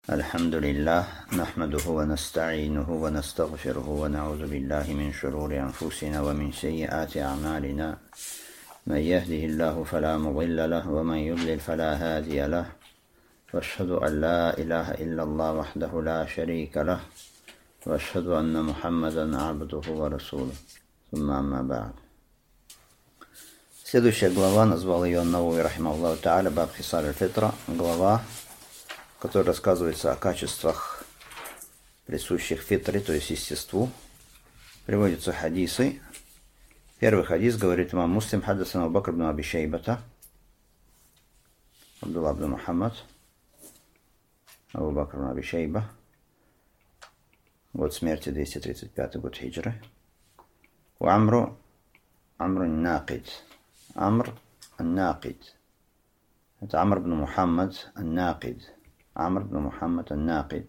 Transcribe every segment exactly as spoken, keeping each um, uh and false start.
الحمد لله نحمده ونستعينه ونستغفره ونعوذ بالله من شرور أنفسنا ومن سيئات أعمالنا من يهده الله فلا مضل له ومن يضلل فلا هادي له وأشهد أن لا إله إلا الله وحده لا شريك له وأشهد أن محمدا عبده ورسوله ثم أما بعد. Следующая глава, назвал ее Науви рахимахуллаху тааля баб хисар аль-фитра, глава, в которой рассказывается о качествах, присущих фитре, то есть естеству. Приводятся хадисы. Первый хадис говорит имам Муслим: хаддасана Абу Бакр ибн Аби Шейбата, Абдуллах ибн Мухаммад, Абу Бакр ибн Аби Шейба, год смерти двести тридцать пятый год хиджры. У Амру Амру Накид. Амр ан-Накид. Это Амр ибн Мухаммад ан-Накид. Амр ибн Мухаммад ан-Накид.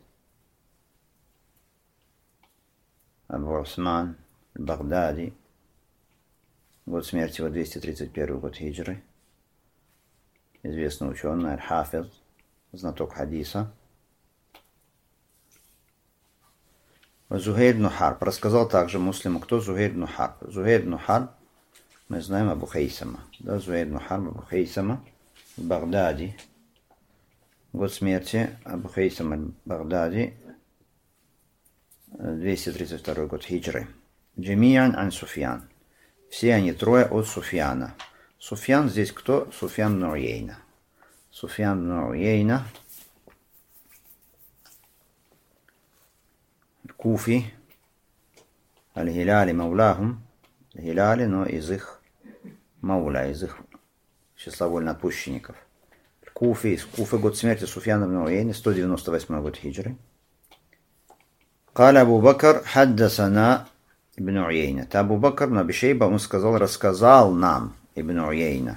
Абу Усман аль-Багдади. Год смерти его двести тридцать первый год хиджры. Известный ученый, аль-Хафиз, знаток хадиса. Зухейр ибн Харб. Рассказал также Муслиму, кто Зухейр ибн Харб. Зухейр ибн Харб, мы знаем, Абу Хейсама. Да, Зухейр ибн Харб, Абу Хейсама в Багдаде. Год смерти Абу Хейсама в Багдаде, двести тридцать второй год хиджры. Джамиян ан Суфьян. Все они трое от Суфьяна. Суфьян здесь кто? Суфьян ибн Уейна. Суфьян ибн Уейна, Куфи, аль-Хиляли мауляхум, Хиляли, но из их мауля, из их числа вольноотпущенников. Куфи, из Куфы, год смерти Суфьяна ибн Уейны, сто девяносто восьмой год хиджры. Каля Абу Бакр хаддасана ибн Уейна. Та Абу Бакр ибн Аби Шейба, он сказал, рассказал нам ибн Уейна.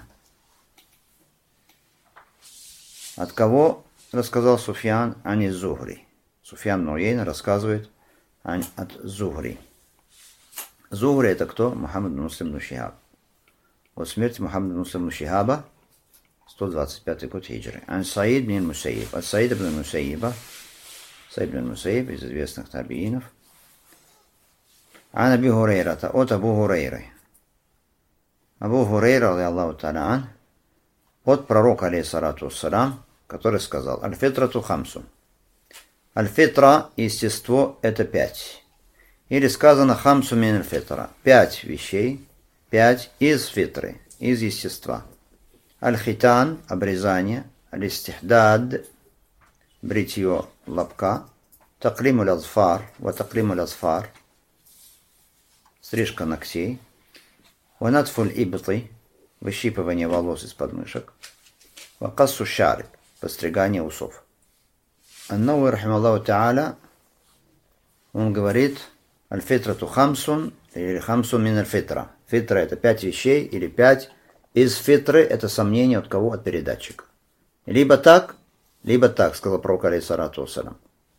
От кого рассказал Суфьян? Ани Зухри. Суфьян ибн Уейна рассказывает от Зухри. Зухри это кто? Мухаммад ибн Муслим ибн Шихаб. От смерти Мухаммада ибн Муслим ибн Шихаба, сто двадцать пятый год хиджры. Ан Саид ибн Мусайиб. От Саида ибн Мусайиба. Саид ибн Мусайиб из известных табиинов. Ан Аби Хурейрата. От Абу Хурейры. Абу Хурейра, Аллаху та'аля ан, от пророка, алейхиссалату вассалям, который сказал: аль-фитрату хамсун. Аль-фитра, естество, это пять. Или сказано хамсу мин аль-фитра. Пять вещей, пять из фитры, из естества. Аль-хитан, обрезание. Аль-истихдад, бритье лобка. Таклиму лазфар, ва таклиму лазфар, стрижка ногтей. Ванатфуль ибты, выщипывание волос из подмышек. Ва кассу шариб, постригание усов. Ан-Науви рахимахуллаху тааля, он говорит: аль-фитрату хамсун, или хамсун мин аль-фитра. Фитра это пять вещей, или пять из фитры, это сомнение от кого? От передатчика. Либо так, либо так, сказал пророк, алейхиссалату вассалям.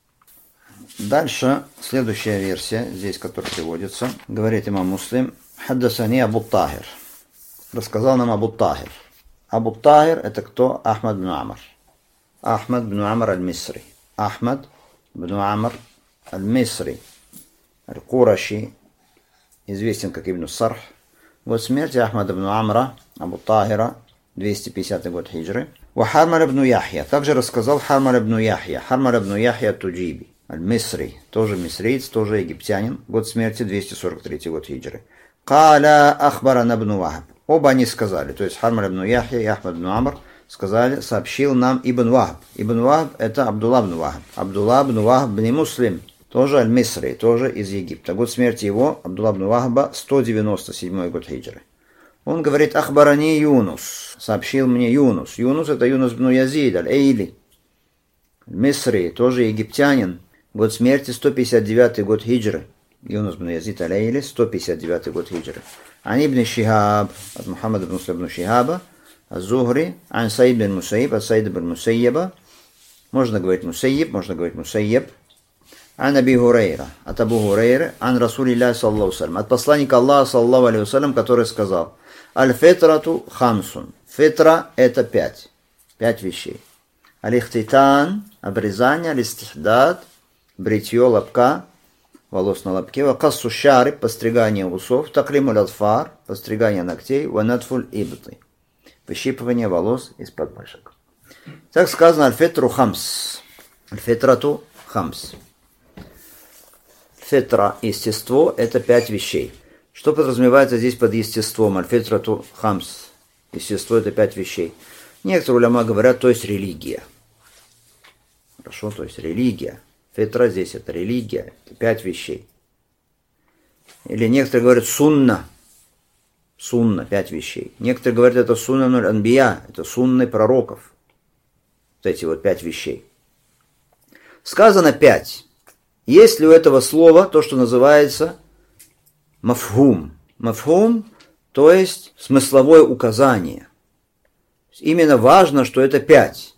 Дальше, следующая версия, здесь, которая приводится, говорит имам Муслим: хаддасани Абу Тахир. Рассказал нам Абу Тахир. Абу Тахир это кто? Ахмад ибн Амр. Ахмад ибн Амр аль-Мисри. Ахмад ибн Амр аль-Мисри, аль-Кураши, известен как Ибн Сарх. Год смерти Ахмад ибн Амра, Абу Тахира, двести пятидесятый год хиджры. Ва Хармаль ибн Яхья. Также рассказал Хармаль ибн Яхья. Хармаль ибн Яхья Туджиби, аль-Мисри, тоже мисриец, тоже египтянин. Год смерти двести сорок третий год хиджры. Каля ахбарана ибн Вахб. Оба они сказали, то есть Хармаль ибн Яхья и Ахмад ибн Амр сказали, сообщил нам Ибн Вахб. Ибн Вахб это Абдуллах ибн Вахб. Абдуллах ибн Вахб бни Муслим, тоже аль-Мисри, тоже из Египта. Год смерти его, Абдуллах ибн Вахба, сто девяносто седьмой год хиджры. Он говорит: ахбарани Юнус, сообщил мне Юнус. Юнус это Юнус ибн Язид аль-Эйли, аль-Мисри, тоже египтянин. Год смерти сто пятьдесят девятый год хиджры. Юнус ибн Язид аль-Эйли, сто пятьдесят девятый год хиджры. Ан ибн Шихаб, от Мухаммада ибн Муслим ибн Шихаба, Аз-Зухри, ан Саид ибн Мусайиб, от Саида ибн Мусайиба. Можно говорить Мусайиб, можно говорить Мусайиб. Ан Аби Хурейра, от Абу Хурейры, ан Расулилля саллаллаху алейхи ва саллям, от посланника Аллаха саллаллаху алейхи ва саллям, который сказал: аль-фитрату хамсун. Фитра это пять. Пять вещей. Алихтитан, обрезание, алистихдад, бритье лобка, волос на лобке, вакассу шариб, постригание усов, таклимуль адфар, постригание ногтей, ванатфуль ибты, выщипывание волос из подмышек. Так сказано аль-фитру хамс. Аль-фитрату хамс. Фитра, естество, это пять вещей. Что подразумевается здесь под естеством? Аль-фитрату хамс. Естество, это пять вещей. Некоторые уляма говорят, то есть религия. Хорошо, то есть религия. Фитра здесь это религия, это пять вещей. Или некоторые говорят сунна. Сунна, пять вещей. Некоторые говорят, это сунна нуль анбия, это сунны пророков. Вот эти вот пять вещей. Сказано пять. Есть ли у этого слова то, что называется мафхум? Мафхум, то есть смысловое указание. Именно важно, что это пять.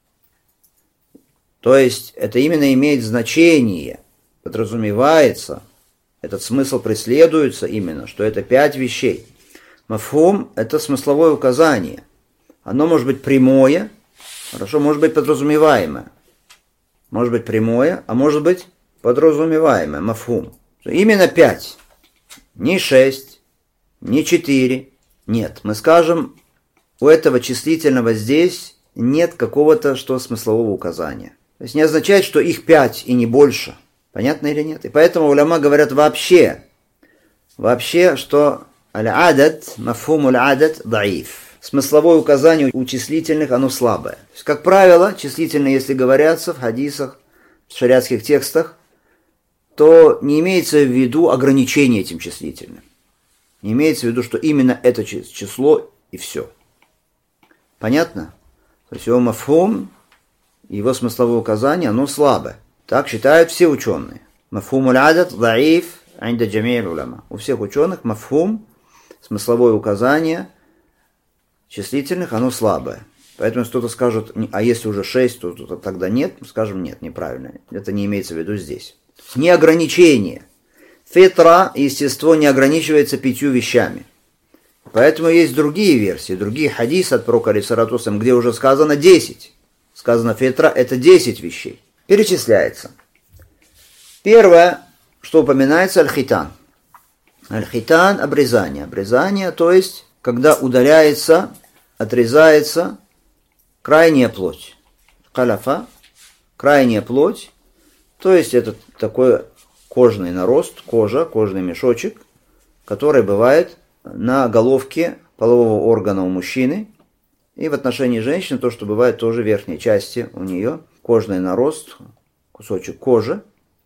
То есть это именно имеет значение, подразумевается, этот смысл преследуется именно, что это пять вещей. Мафхум – это смысловое указание. Оно может быть прямое, хорошо, может быть подразумеваемое. Может быть прямое, а может быть подразумеваемое, мафхум. Именно пять, не шесть, не четыре. Нет, мы скажем, у этого числительного здесь нет какого-то что смыслового указания. То есть не означает, что их пять и не больше. Понятно или нет? И поэтому уляма говорят вообще, вообще, что аль-адад, мафхум аль-адад даиф. Смысловое указание у числительных, оно слабое. То есть, как правило, числительные, если говорятся в хадисах, в шариатских текстах, то не имеется в виду ограничение этим числительным. Не имеется в виду, что именно это число и все. Понятно? То есть его мафхум, его смысловое указание, оно слабое. Так считают все ученые. Мафхум аль-адад даиф инда джами'иль уляма. У всех ученых мафхум, смысловое указание числительных, оно слабое. Поэтому если кто-то скажет, а если уже шесть, то, то тогда нет, мы скажем нет, неправильно. Это не имеется в виду здесь. Не ограничение. Фитра, естество, не ограничивается пятью вещами. Поэтому есть другие версии, другие хадисы от пророка алейхиссалату вассалям, где уже сказано десять. Сказано фитра, это десять вещей. Перечисляется. Первое, что упоминается, аль-хитан. Аль-хитан – обрезание. Обрезание, то есть, когда удаляется, отрезается крайняя плоть. Каляфа – крайняя плоть, то есть, это такой кожный нарост, кожа, кожный мешочек, который бывает на головке полового органа у мужчины. И в отношении женщины то, что бывает тоже в верхней части у нее, кожный нарост, кусочек кожи,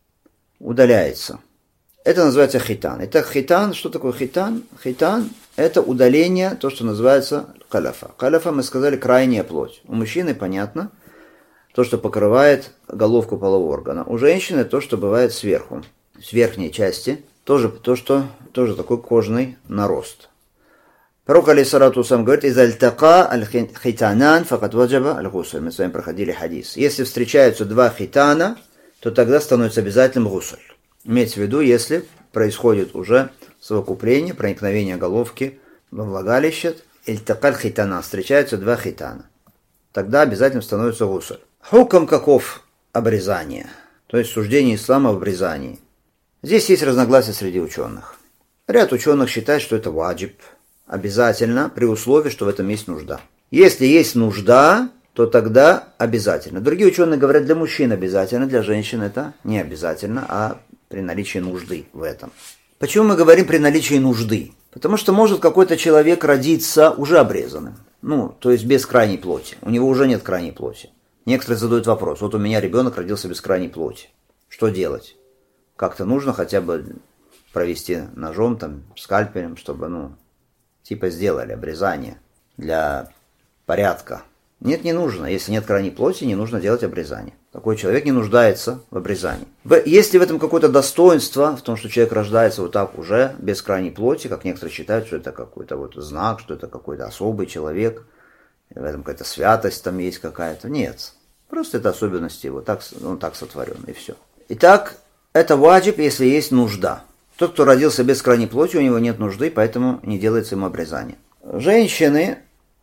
удаляется. Это называется хитан. Итак, хитан, что такое хитан? Хитан – это удаление, то, что называется каляфа. Каляфа, мы сказали, крайняя плоть. У мужчины, понятно, то, что покрывает головку полового органа. У женщины то, что бывает сверху, с верхней части, тоже, то, что, тоже такой кожный нарост. Пророк алейхиссалату вассалям говорит, «Иза альтака аль-хитанан факат ваджаба аль-гусуль». Мы с вами проходили хадис. Если встречаются два хитана, то тогда становится обязательным гусуль. Имеется в виду, если происходит уже совокупление, проникновение головки во влагалище, альтака аль-хитанан, встречаются два хитана. Тогда обязательно становится гусуль. Хукам каков обрезание, то есть суждение ислама в обрезании. Здесь есть разногласия среди ученых. Ряд ученых считает, что это ваджиб, обязательно, при условии, что в этом есть нужда. Если есть нужда, то тогда обязательно. Другие ученые говорят, для мужчин обязательно, для женщин это не обязательно, а при наличии нужды в этом. Почему мы говорим при наличии нужды? Потому что может какой-то человек родиться уже обрезанным. Ну, то есть без крайней плоти. У него уже нет крайней плоти. Некоторые задают вопрос, вот у меня ребенок родился без крайней плоти. Что делать? Как-то нужно хотя бы провести ножом, там, скальпелем, чтобы, ну, типа сделали обрезание для порядка. Нет, не нужно. Если нет крайней плоти, не нужно делать обрезание. Такой человек не нуждается в обрезании. Есть ли в этом какое-то достоинство, в том, что человек рождается вот так уже, без крайней плоти, как некоторые считают, что это какой-то вот знак, что это какой-то особый человек, в этом какая-то святость там есть какая-то. Нет. Просто это особенности его. Так, он так сотворен, и все. Итак, это ваджиб, если есть нужда. Тот, кто родился без крайней плоти, у него нет нужды, поэтому не делается ему обрезание. Женщины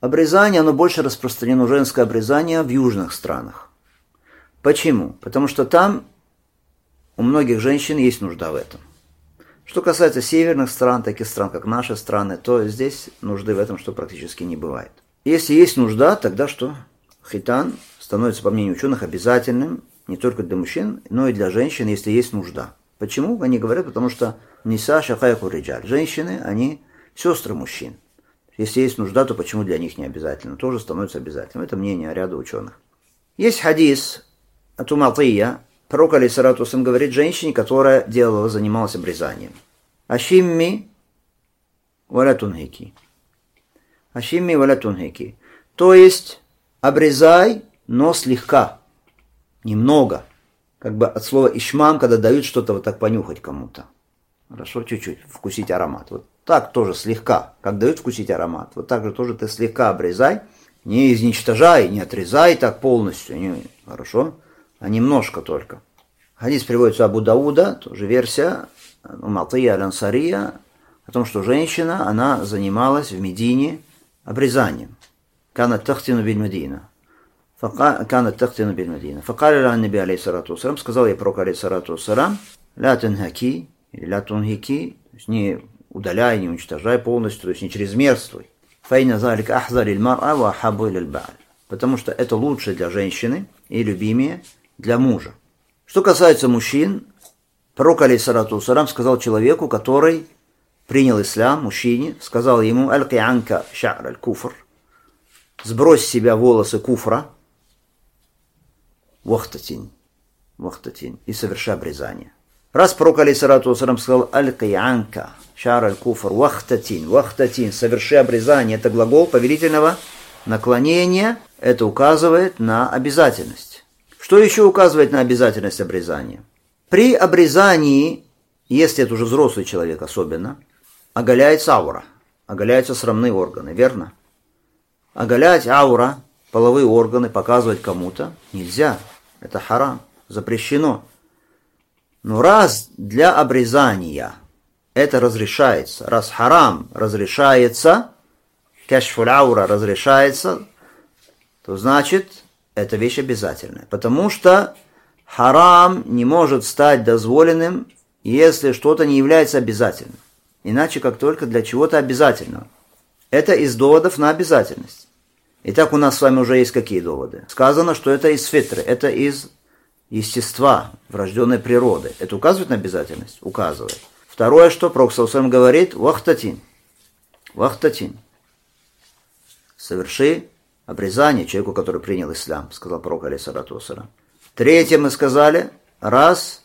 обрезание, оно больше распространено, женское обрезание, в южных странах. Почему? Потому что там у многих женщин есть нужда в этом. Что касается северных стран, таких стран, как наши страны, то здесь нужды в этом что практически не бывает. Если есть нужда, тогда что? Хитан становится, по мнению ученых, обязательным не только для мужчин, но и для женщин, если есть нужда. Почему? Они говорят, потому что ниса шахайку риджаль. Женщины, они сестры мужчин. Если есть нужда, то почему для них не обязательно? Тоже становится обязательным. Это мнение ряда ученых. Есть хадис от Уматия. Пророк, алейхиссалату вассалям, говорит женщине, которая делала, занималась обрезанием. Ашимми валя тунхики. Ашимми валя тунхики. То есть, обрезай, но слегка. Немного. Как бы от слова ишмам, когда дают что-то вот так понюхать кому-то. Хорошо, чуть-чуть, вкусить аромат. Вот так тоже слегка, как дают вкусить аромат. Вот так же тоже ты слегка обрезай. Не изничтожай, не отрезай так полностью. Не, хорошо? А немножко только. Хадис приводится Абу Дауда, тоже версия Уматия аль-Ансария, о том, что женщина, она занималась в Медине обрезанием. Канат тахтину биль Медина. Канат тахтину биль Медина. Факали ла наби алейхиссалату вассалям, сказал ей пророк алейхиссалату вассалям, ля тунхаки, или ля тунхики, то есть не удаляй, не уничтожай полностью, то есть не чрезмерствуй. Файна залик ахзар иль мар'а ва ахабу иль ба'аль. Потому что это лучше для женщины и любимее для мужа. Что касается мужчин, пророк, алейхиссалату вассалям, сказал человеку, который принял ислам, мужчине, сказал ему: «Аль-ки анка ша'р аль-куфр», сбрось с себя волосы куфра, вахтатин, вахтатин, и соверши обрезание. Раз пророк, алейхиссалату вассалям, сказал: «Аль-ки анка ша'р аль-куфр вахтатин», вахтатин, соверши обрезание, это глагол повелительного наклонения, это указывает на обязательность. Что еще указывает на обязательность обрезания? При обрезании, если это уже взрослый человек особенно, оголяется аура, оголяются срамные органы, верно? Оголять аура, половые органы, показывать кому-то нельзя. Это харам, запрещено. Но раз для обрезания это разрешается, раз харам разрешается, кашфуль аура разрешается, то значит, это вещь обязательная. Потому что харам не может стать дозволенным, если что-то не является обязательным. Иначе как только для чего-то обязательного. Это из доводов на обязательность. Итак, у нас с вами уже есть какие доводы? Сказано, что это из фитры, это из естества, врожденной природы. Это указывает на обязательность? Указывает. Второе, что пророк саллаллаху алейхи ва саллям говорит: вахтатин. Вахтатин. Соверши обрезание человеку, который принял ислам, сказал пророк, алейхиссалату вассалям. Третье мы сказали: раз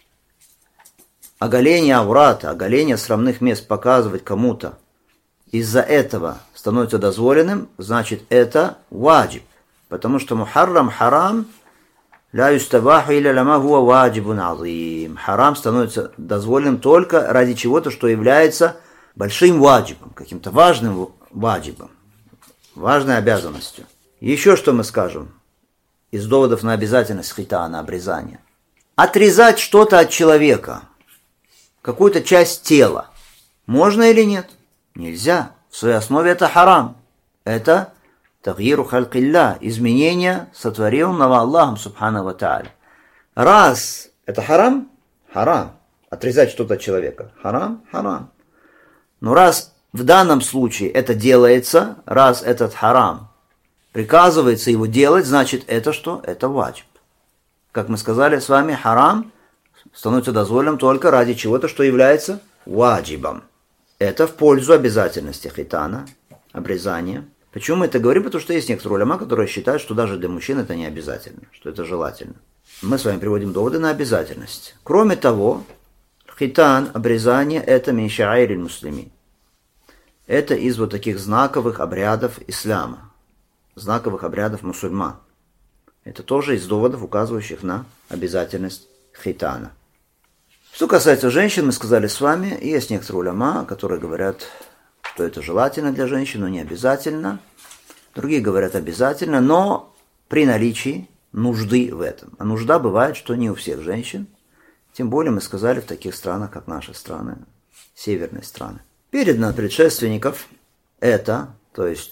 оголение аврата, оголение срамных мест показывать кому-то из-за этого становится дозволенным, значит это ваджиб. Потому что мухаррам, харам, ля юстабаху илля лама хуа ваджибун азим. Харам становится дозволенным только ради чего-то, что является большим ваджибом, каким-то важным ваджибом, важной обязанностью. Еще что мы скажем из доводов на обязательность хитана, обрезания? Отрезать что-то от человека, какую-то часть тела, можно или нет? Нельзя. В своей основе это харам. Это тагьиру халькилля, изменение сотворенного Аллахом субхану ва тааля. Раз это харам, харам. Отрезать что-то от человека. Харам, харам. Но раз в данном случае это делается, раз этот харам приказывается его делать, значит это что? Это ваджиб. Как мы сказали с вами, харам становится дозволенным только ради чего-то, что является ваджибом. Это в пользу обязательности хитана, обрезания. Почему мы это говорим? Потому что есть некоторые уляма, которые считают, что даже для мужчин это не обязательно, что это желательно. Мы с вами приводим доводы на обязательность. Кроме того, хитан, обрезание, это мин ша'аириль муслимин. Это из вот таких знаковых обрядов ислама, знаковых обрядов мусульман. Это тоже из доводов, указывающих на обязательность хитана. Что касается женщин, мы сказали с вами, есть некоторые уляма, которые говорят, что это желательно для женщин, но не обязательно. Другие говорят обязательно, но при наличии нужды в этом. А нужда бывает, что не у всех женщин. Тем более мы сказали в таких странах, как наши страны, северные страны. Передано от предшественников это, то есть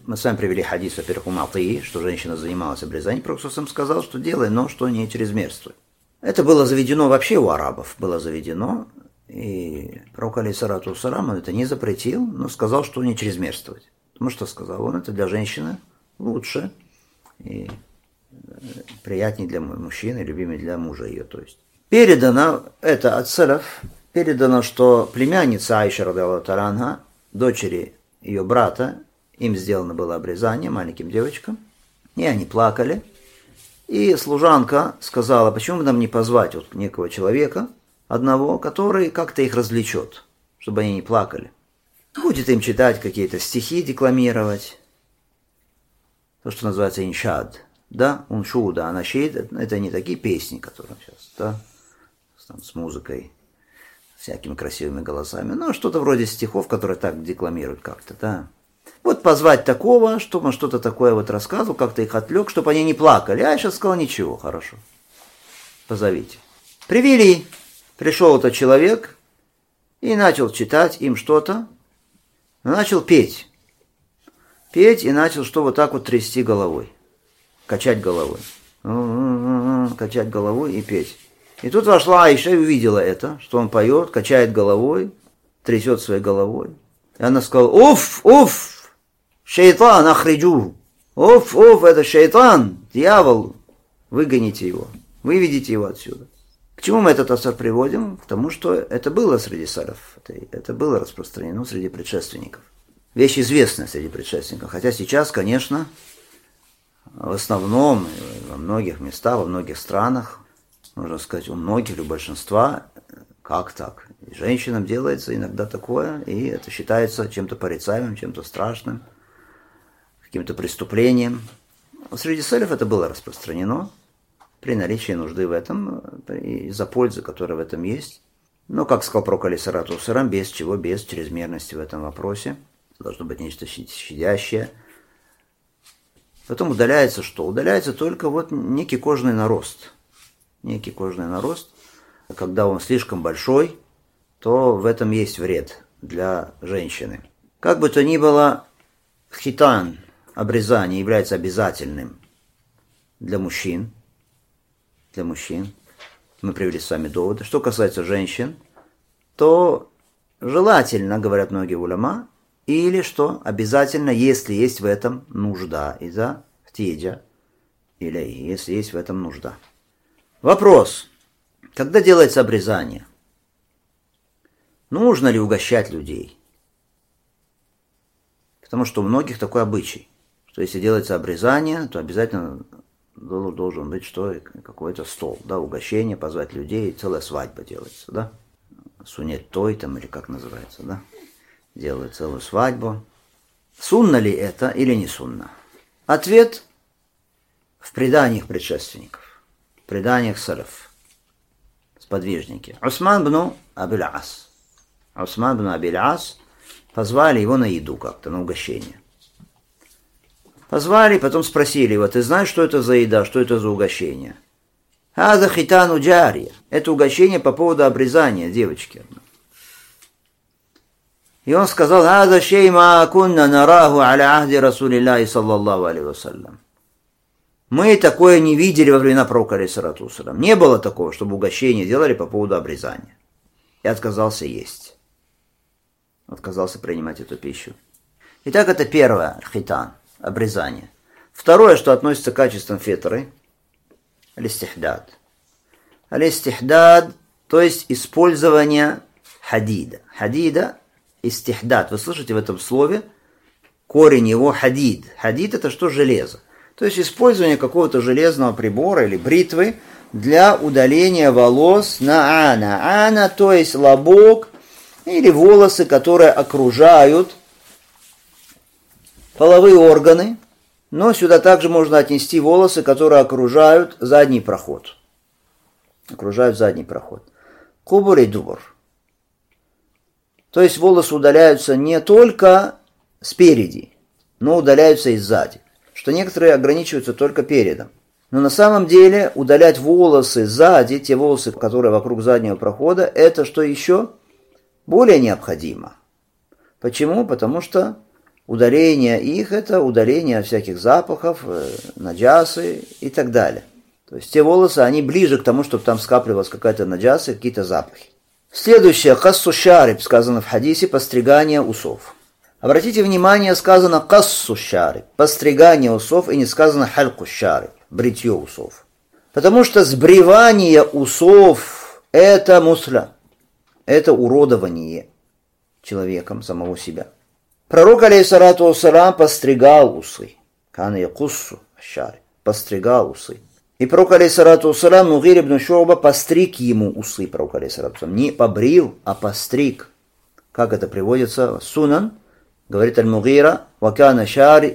Мы с вами привели хадис, во-первых, у Матии, что женщина занималась обрезанием. Пророк сам сказал, что делай, но что не чрезмерствуй. Это было заведено вообще у арабов, было заведено. И пророк алейхиссалату вассалам он это не запретил, но сказал, что не чрезмерствовать. Потому что сказал он, это для женщины лучше и приятнее для мужчины, любимее для мужа ее. То есть передано это от салаф, передано, что племянница Аиша, радиаллаху та'аля анха, дочери ее брата, им сделано было обрезание, маленьким девочкам, и они плакали. И служанка сказала, почему бы нам не позвать вот некого человека, одного, который как-то их развлечет, чтобы они не плакали. Будет им читать какие-то стихи, декламировать, то, что называется иншад, да, уншуда, а нашид, это не такие песни, которые сейчас, да, там, с музыкой, всякими красивыми голосами, но что-то вроде стихов, которые так декламируют как-то, да. Вот позвать такого, чтобы он что-то такое вот рассказывал, как-то их отвлек, чтобы они не плакали. А я сейчас сказал, ничего, хорошо, позовите. Привели. Пришел этот человек и начал читать им что-то, начал петь. Петь и начал что вот так вот трясти головой, качать головой. Качать головой и петь. И тут вошла Аиша и увидела это, что он поет, качает головой, трясет своей головой. И она сказала, уф, уф, шейтан, ахриджу. Уф, уф, это шейтан, дьявол, выгоните его, выведите его отсюда. К чему мы этот асар приводим? К тому, что это было среди салаф, это, это было распространено среди предшественников. Вещь известная среди предшественников, хотя сейчас, конечно, в основном, во многих местах, во многих странах, можно сказать, у многих или у большинства, как так? И женщинам делается иногда такое, и это считается чем-то порицаемым, чем-то страшным, каким-то преступлением. Среди салаф это было распространено при наличии нужды в этом, из-за пользы, которая в этом есть. Но, как сказал пророк алейхиссалату вассалам, без чего, без чрезмерности в этом вопросе. Должно быть нечто щадящее. Потом удаляется что? Удаляется только вот некий кожный нарост. Некий кожный нарост. Когда он слишком большой, то в этом есть вред для женщины. Как бы то ни было, хитан, обрезание, является обязательным для мужчин. Для мужчин. Мы привели с вами доводы. Что касается женщин, то желательно, говорят многие уляма, или что обязательно, если есть в этом нужда, из-за хтиджа, или если есть в этом нужда. Вопрос. Когда делается обрезание, нужно ли угощать людей? Потому что у многих такой обычай, что если делается обрезание, то обязательно должен быть что, какой-то стол, да, угощение, позвать людей, целая свадьба делается, да, сунет той там, или как называется, да, делают целую свадьбу. Сунна ли это или не сунна? Ответ в преданиях предшественников, в преданиях салаф, сподвижники. Усман бну Абиль Ас. Усман бну Абиль Ас позвали его на еду как-то, на угощение. Позвали, потом спросили его, ты знаешь, что это за еда, что это за угощение? Хаза хитану джария. Это угощение по поводу обрезания девочки. И он сказал, хаза шейма кунна нараху аля ахди расулиллахи саллаллаху алейхи вассалям. Мы такое не видели во времена пророка алейхиссалату вассалям. Не было такого, чтобы угощение делали по поводу обрезания. И отказался есть. Отказался принимать эту пищу. Итак, это первое, хитан. Обрезание. Второе, что относится к качествам фитры, алистихдад. Алистихдад, то есть использование хадида. Хадида, истихдад. Вы слышите в этом слове корень его хадид. Хадид это что? Железо. То есть использование какого-то железного прибора или бритвы для удаления волос на ана. Ана, то есть лобок или волосы, которые окружают половые органы, но сюда также можно отнести волосы, которые окружают задний проход. Окружают задний проход. Кубур и дубур. То есть волосы удаляются не только спереди, но удаляются и сзади. Что некоторые ограничиваются только передом. Но на самом деле удалять волосы сзади, те волосы, которые вокруг заднего прохода, это что еще более необходимо. Почему? Потому что удаление их – это удаление всяких запахов, наджасы и так далее. То есть те волосы, они ближе к тому, чтобы там скапливалась какая-то наджаса, какие-то запахи. Следующее, кассу шариб, сказано в хадисе, постригание усов. Обратите внимание, сказано кассу шариб, постригание усов, и не сказано хальку шариб, бритье усов. Потому что сбривание усов – это мусля, это уродование человеком самого себя. Пророк, алейхиссалату вассалам, постригал усы. Кана якуссу шариб, постригал усы. И пророк, алейхиссалату вассалам, Мугир ибн Шу'ба постриг ему усы, пророк, алейхиссалату вассалам. Не побрил, а постриг. Как это приводится? Сунан, говорит Аль-Мугира, «Вакана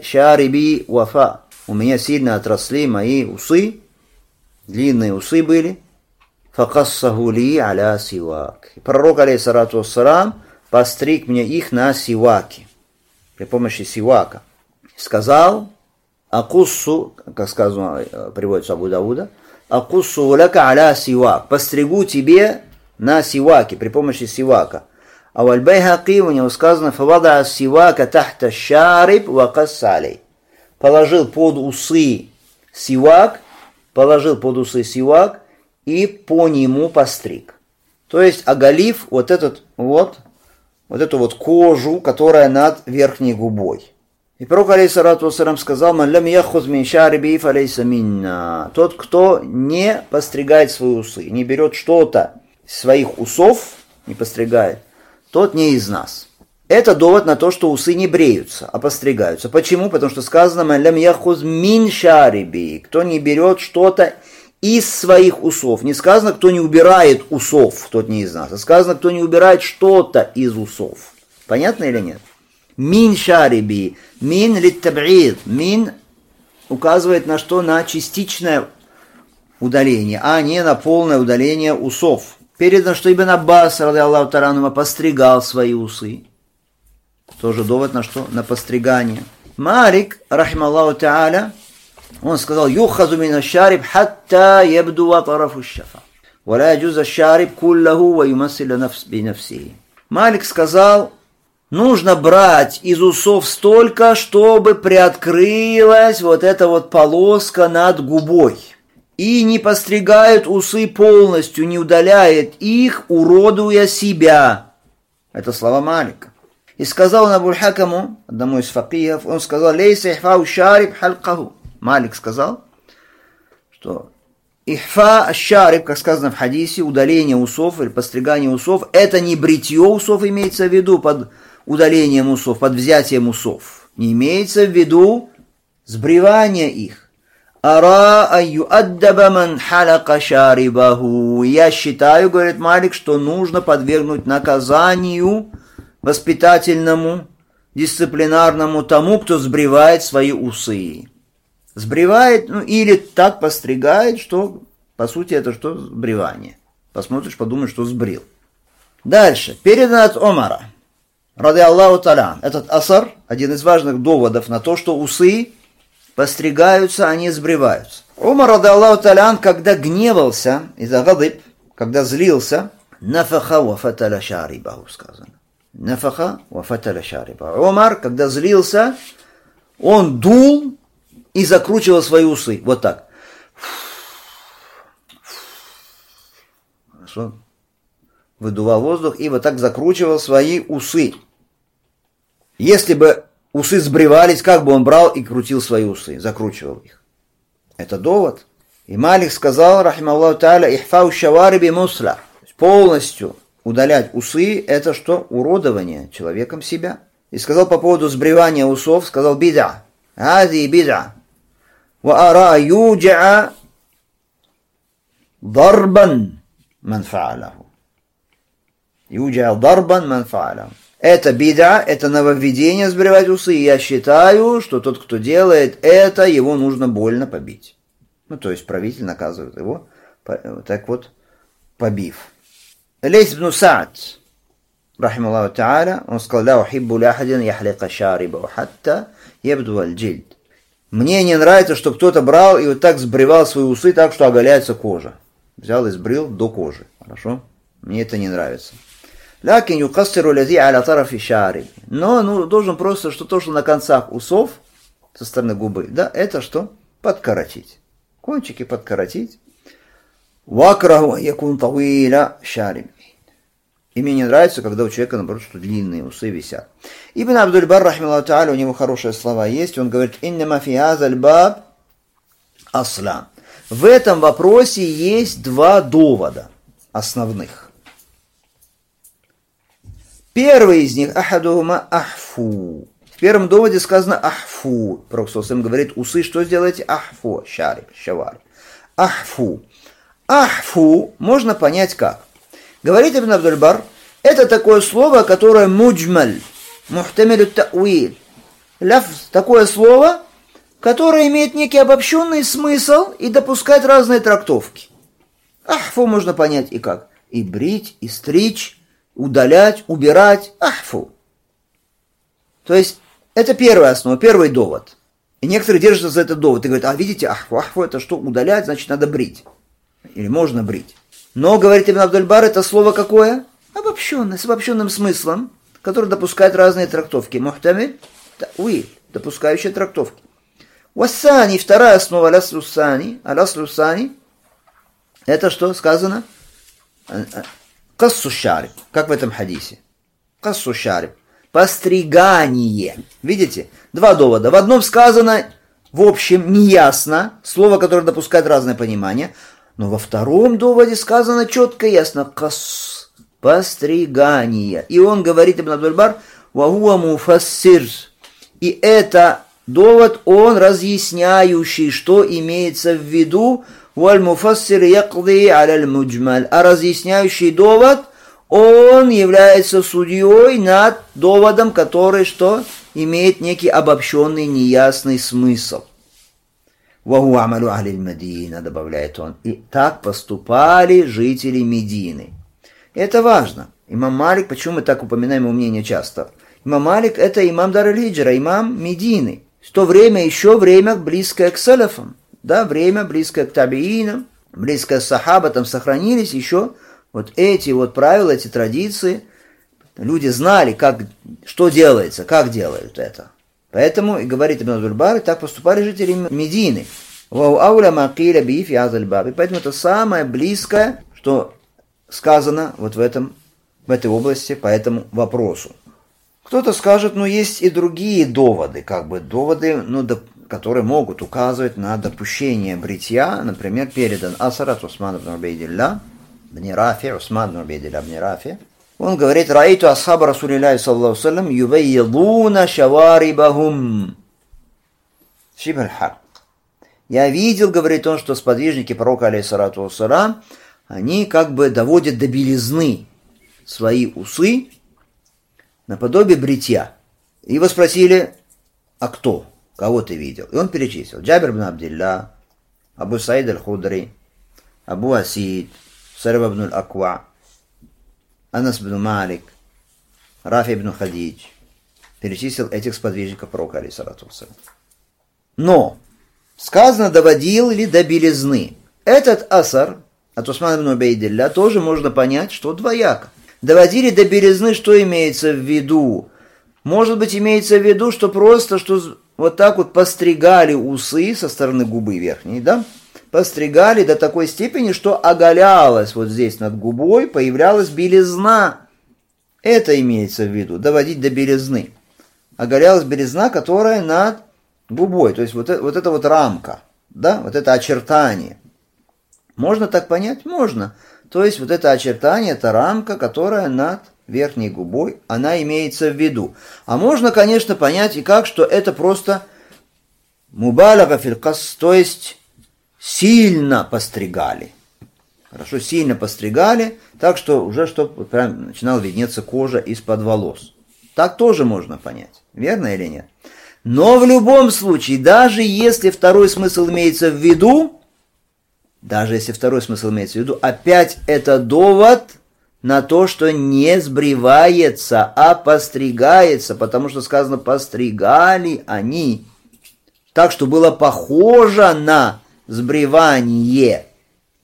шариби вафа». У меня сильно отросли мои усы, длинные усы были. «Факассаху ли аля сивак». И пророк, алейхиссалату вассалам, постриг мне их на сиваке, при помощи сивака. Сказал, акуссу, как сказано, приводится Абу Дауда, акуссу ляка аля сивак, постригу тебе на сиваке, при помощи сивака. А в Аль-Байхаки у него сказано, фавада сивака тахта шариб ва кассалей. Положил под усы сивак, положил под усы сивак и по нему постриг. То есть оголив вот этот вот, вот эту вот кожу, которая над верхней губой. И пророк, алейхиссалату вассалам, сказал, «Ман лам яхуз мин шариби фалейса минна». Тот, кто не постригает свои усы, не берет что-то из своих усов, не постригает, тот не из нас. Это довод на то, что усы не бреются, а постригаются. Почему? Потому что сказано, «Ман лам яхуз мин шариби». Кто не берет что-то из своих усов. Не сказано, кто не убирает усов, тот не из нас. А сказано, кто не убирает что-то из усов. Понятно или нет? Мин шариби, мин литтаб'ид. Мин указывает на что? На частичное удаление, а не на полное удаление усов. Передано, что Ибн Аббас, ради Аллаху та'аля анху, постригал свои усы. Тоже довод на что? На постригание. Малик, рахималлаху та'аля, он сказал, юхазу мин аш-шариб хатта ябдуа тарафу аш-шафа. Ва ла яджузу аш-шариб куллаху ва юмассилу нафс би нафсихи. Малик сказал, нужно брать из усов столько, чтобы приоткрылась вот эта вот полоска над губой. И не постригают усы полностью, не удаляет их, уродуя себя. Это слова Малика. И сказал он Абуль Хакаму, одному из факихов, он сказал, лейса ихфау шариб халкаху. Малик сказал, что ихфа аш-шариб, как сказано в хадисе, удаление усов или постригание усов, это не бритье усов имеется в виду под удалением усов, под взятием усов. Не имеется в виду сбривание их. Ара аюаддаба ман халака шарибаху. Я считаю, говорит Малик, что нужно подвергнуть наказанию воспитательному, дисциплинарному тому, кто сбривает свои усы. Сбривает, ну или так постригает, что, по сути, это что? Сбривание. Посмотришь, подумаешь, что сбрил. Дальше. Передано от Омара, ради Аллаху та'аля. Этот асар, один из важных доводов на то, что усы постригаются, а не сбриваются. Умар, ради Аллаху та'аля, когда гневался, из-за гадыб, когда злился, нафаха ва фаталя шарибаху, сказано. Нафаха ва фаталя шарибаху. Умар, когда злился, он дул и закручивал свои усы. Вот так. Хорошо. Выдувал воздух и вот так закручивал свои усы. Если бы усы сбривались, как бы он брал и крутил свои усы, закручивал их. Это довод. И Малик сказал, рахималлаху та'аля, ихфау шавариби мусля. Полностью удалять усы, это что? Уродование человеком себя. И сказал по поводу сбривания усов, сказал бид'a. Ази бид'a. Ва ара юджа дарбан ман фа'алаху. Юджа дарбан ман фа'алаху. Это бид'a, это нововведение сбривать усы. И я считаю, что тот, кто делает это, его нужно больно побить. Ну, то есть правитель наказывает его, так вот, побив. Лейс ибн Саад, рахималлаху та'аля, он сказал, ла ухиббу ляхадин яхлика шарибаху хатта ябду аль-джильд. Мне не нравится, что кто-то брал и вот так сбривал свои усы так, что оголяется кожа. Взял и сбрил до кожи. Хорошо? Мне это не нравится. Лякин юкассиру лязи аля тарафи шари. Но ну, должен просто, что то, что на концах усов, со стороны губы, да, это что? Подкоротить. Кончики подкоротить. Вакраху якун тавиля шари. И мне не нравится, когда у человека, наоборот, что длинные усы висят. Ибн Абдуль-Бар, рахмиллаху та'аля, у него хорошие слова есть. Он говорит, «Иннама фи азаль баб аслан». В этом вопросе есть два довода основных. Первый из них, ахадума ахфу. В первом доводе сказано ахфу. Пророк саллаллаху алейхи ва саллям говорит, усы что сделаете? Ахфу, шарик, шавар. Ахфу. Ахфу можно понять как. Говорит Ибн Абдуль-Бар, это такое слово, которое муджмаль, мухтамилю та'уиль. Лафз, такое слово, которое имеет некий обобщенный смысл и допускает разные трактовки. Ахфу можно понять и как. И брить, и стричь, удалять, убирать. Ахфу. То есть, это первая основа, первый довод. И некоторые держатся за этот довод и говорят, а видите, ахфу, ахфу это что, удалять, значит надо брить. Или можно брить. Но, говорит Ибн Абдуль-Бар, это слово какое? Обобщенное, с обобщенным смыслом, который допускает разные трактовки. Мухтамиль, та'уиль, допускающие трактовки. Вассани, вторая основа, аляслюссани, аляслюссани, это что сказано? Кассу шариб, как в этом хадисе. Кассу шариб, постригание. Видите? Два довода. В одном сказано, в общем, неясно, слово, которое допускает разное понимание. Но во втором доводе сказано четко и ясно «кас» – постригание. И он говорит, Ибн Абдуль-Бар, «вахуа муфассир». И это довод, он разъясняющий, что имеется в виду, «валь муфассир якди аляль муджмаль». А разъясняющий довод, он является судьей над доводом, который что? Имеет некий обобщенный, неясный смысл. «Ваху амалю ахлиль Мадина», добавляет он. И так поступали жители Медины. Это важно. Имам Малик, почему мы так упоминаем его мнение часто? Имам Малик это имам Дар-аль-Хиджра, имам Медины. В то время еще время близкое к салафам. Да, время близкое к табиинам, близкое к сахабатам сохранились еще вот эти вот правила, эти традиции. Люди знали, как, что делается, как делают это. Поэтому, и говорит Ибн Абдуль-Бар, так поступали жители Медины. И поэтому это самое близкое, что сказано вот в, этом, в этой области по этому вопросу. Кто-то скажет, ну есть и другие доводы, как бы доводы, ну, до, которые могут указывать на допущение бритья. Например, передан асар от Усмана ибн Убейдилля, бни Рафи, Усман ибн Убейдилля, бни Рафи. Он говорит, «Раиту асхаба Расулиллахи саллаллаху алейхи ва саллям юбайядуна шаварибахум». Шибаль-хак. Я видел, говорит он, что сподвижники пророка, алейхиссалату вассалам, они как бы доводят до белизны свои усы наподобие бритья. Его спросили, а кто? Кого ты видел? И он перечислил. Джабир ибн Абдилля, Абу Саид аль-Худри, Абу Асид, Сараб ибн аль-Аква, Анас ибн Малик, Рафи ибн Хадидж. Перечислил этих сподвижников пророка, алейхиссалату вассалам. Но сказано, доводил ли до белизны. Этот асар от Усмана ибн Убейдилля тоже можно понять, что двояко. Доводили до белизны, что имеется в виду? Может быть, имеется в виду, что просто, что вот так вот постригали усы со стороны губы верхней, да? Постригали до такой степени, что оголялась вот здесь над губой, появлялась белизна. Это имеется в виду, доводить до белизны. Оголялась белизна, которая над губой, то есть вот, это, вот эта вот рамка, да, вот это очертание. Можно так понять? Можно. То есть вот это очертание, это рамка, которая над верхней губой, она имеется в виду. А можно, конечно, понять и как, что это просто мубалага фил кас, то есть сильно постригали. Хорошо, сильно постригали, так что уже что прям начинала виднеться кожа из-под волос. Так тоже можно понять. Верно или нет? Но в любом случае, даже если второй смысл имеется в виду, даже если второй смысл имеется в виду, опять это довод на то, что не сбривается, а постригается, потому что сказано, постригали они, так что было похоже на сбривание.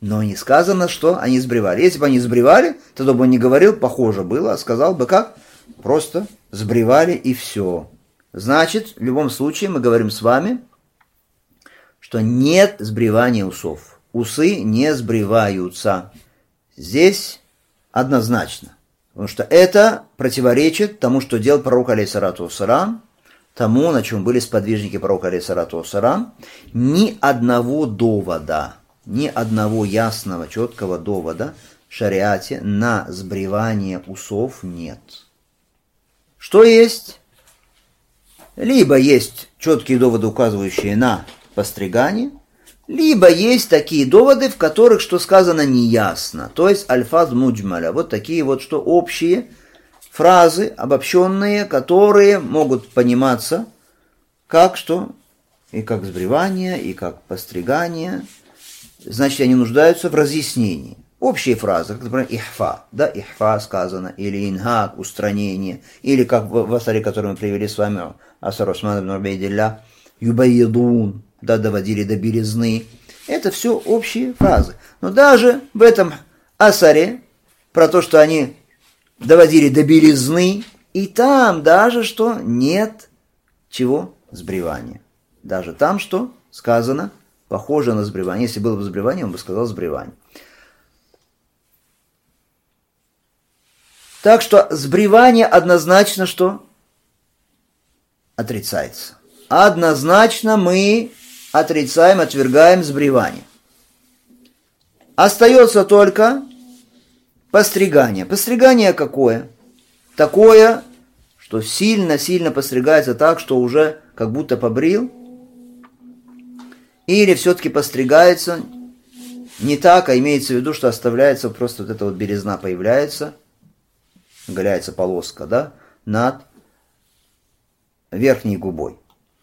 Но не сказано, что они сбривали. Если бы они сбривали, тогда бы он не говорил, похоже было, а сказал бы как? Просто сбривали и все. Значит, в любом случае мы говорим с вами, что нет сбривания усов. Усы не сбриваются. Здесь однозначно. Потому что это противоречит тому, что делал пророк алейхиссалату вассалам, тому, на чем были сподвижники пророка алейхиссалату вассалам. Ни одного довода, ни одного ясного, четкого довода в шариате на сбривание усов нет. Что есть? Либо есть четкие доводы, указывающие на постригание, либо есть такие доводы, в которых что сказано неясно, то есть альфаз муджмаля, вот такие вот что общие фразы, обобщенные, которые могут пониматься как что, и как сбривание, и как постригание, значит, они нуждаются в разъяснении. Общие фразы, как, например, ихфа, да, ихфа сказано, или инхак, устранение, или как в, в асаре, который мы привели с вами, асар Усман ибн Убайдилля, юбайидун, да, доводили до белизны. Это все общие фразы. Но даже в этом асаре, про то, что они доводили до белизны, и там даже что нет чего? Сбривания. Даже там что сказано, похоже на сбривание. Если было бы сбривание, он бы сказал сбривание. Так что сбривание однозначно что? Отрицается. Однозначно мы отрицаем, отвергаем сбривание. Остается только постригание. Постригание какое? Такое, что сильно-сильно постригается так, что уже как будто побрил. Или все-таки постригается не так, а имеется в виду, что оставляется просто вот эта вот белизна появляется, оголяется полоска, да, над верхней губой.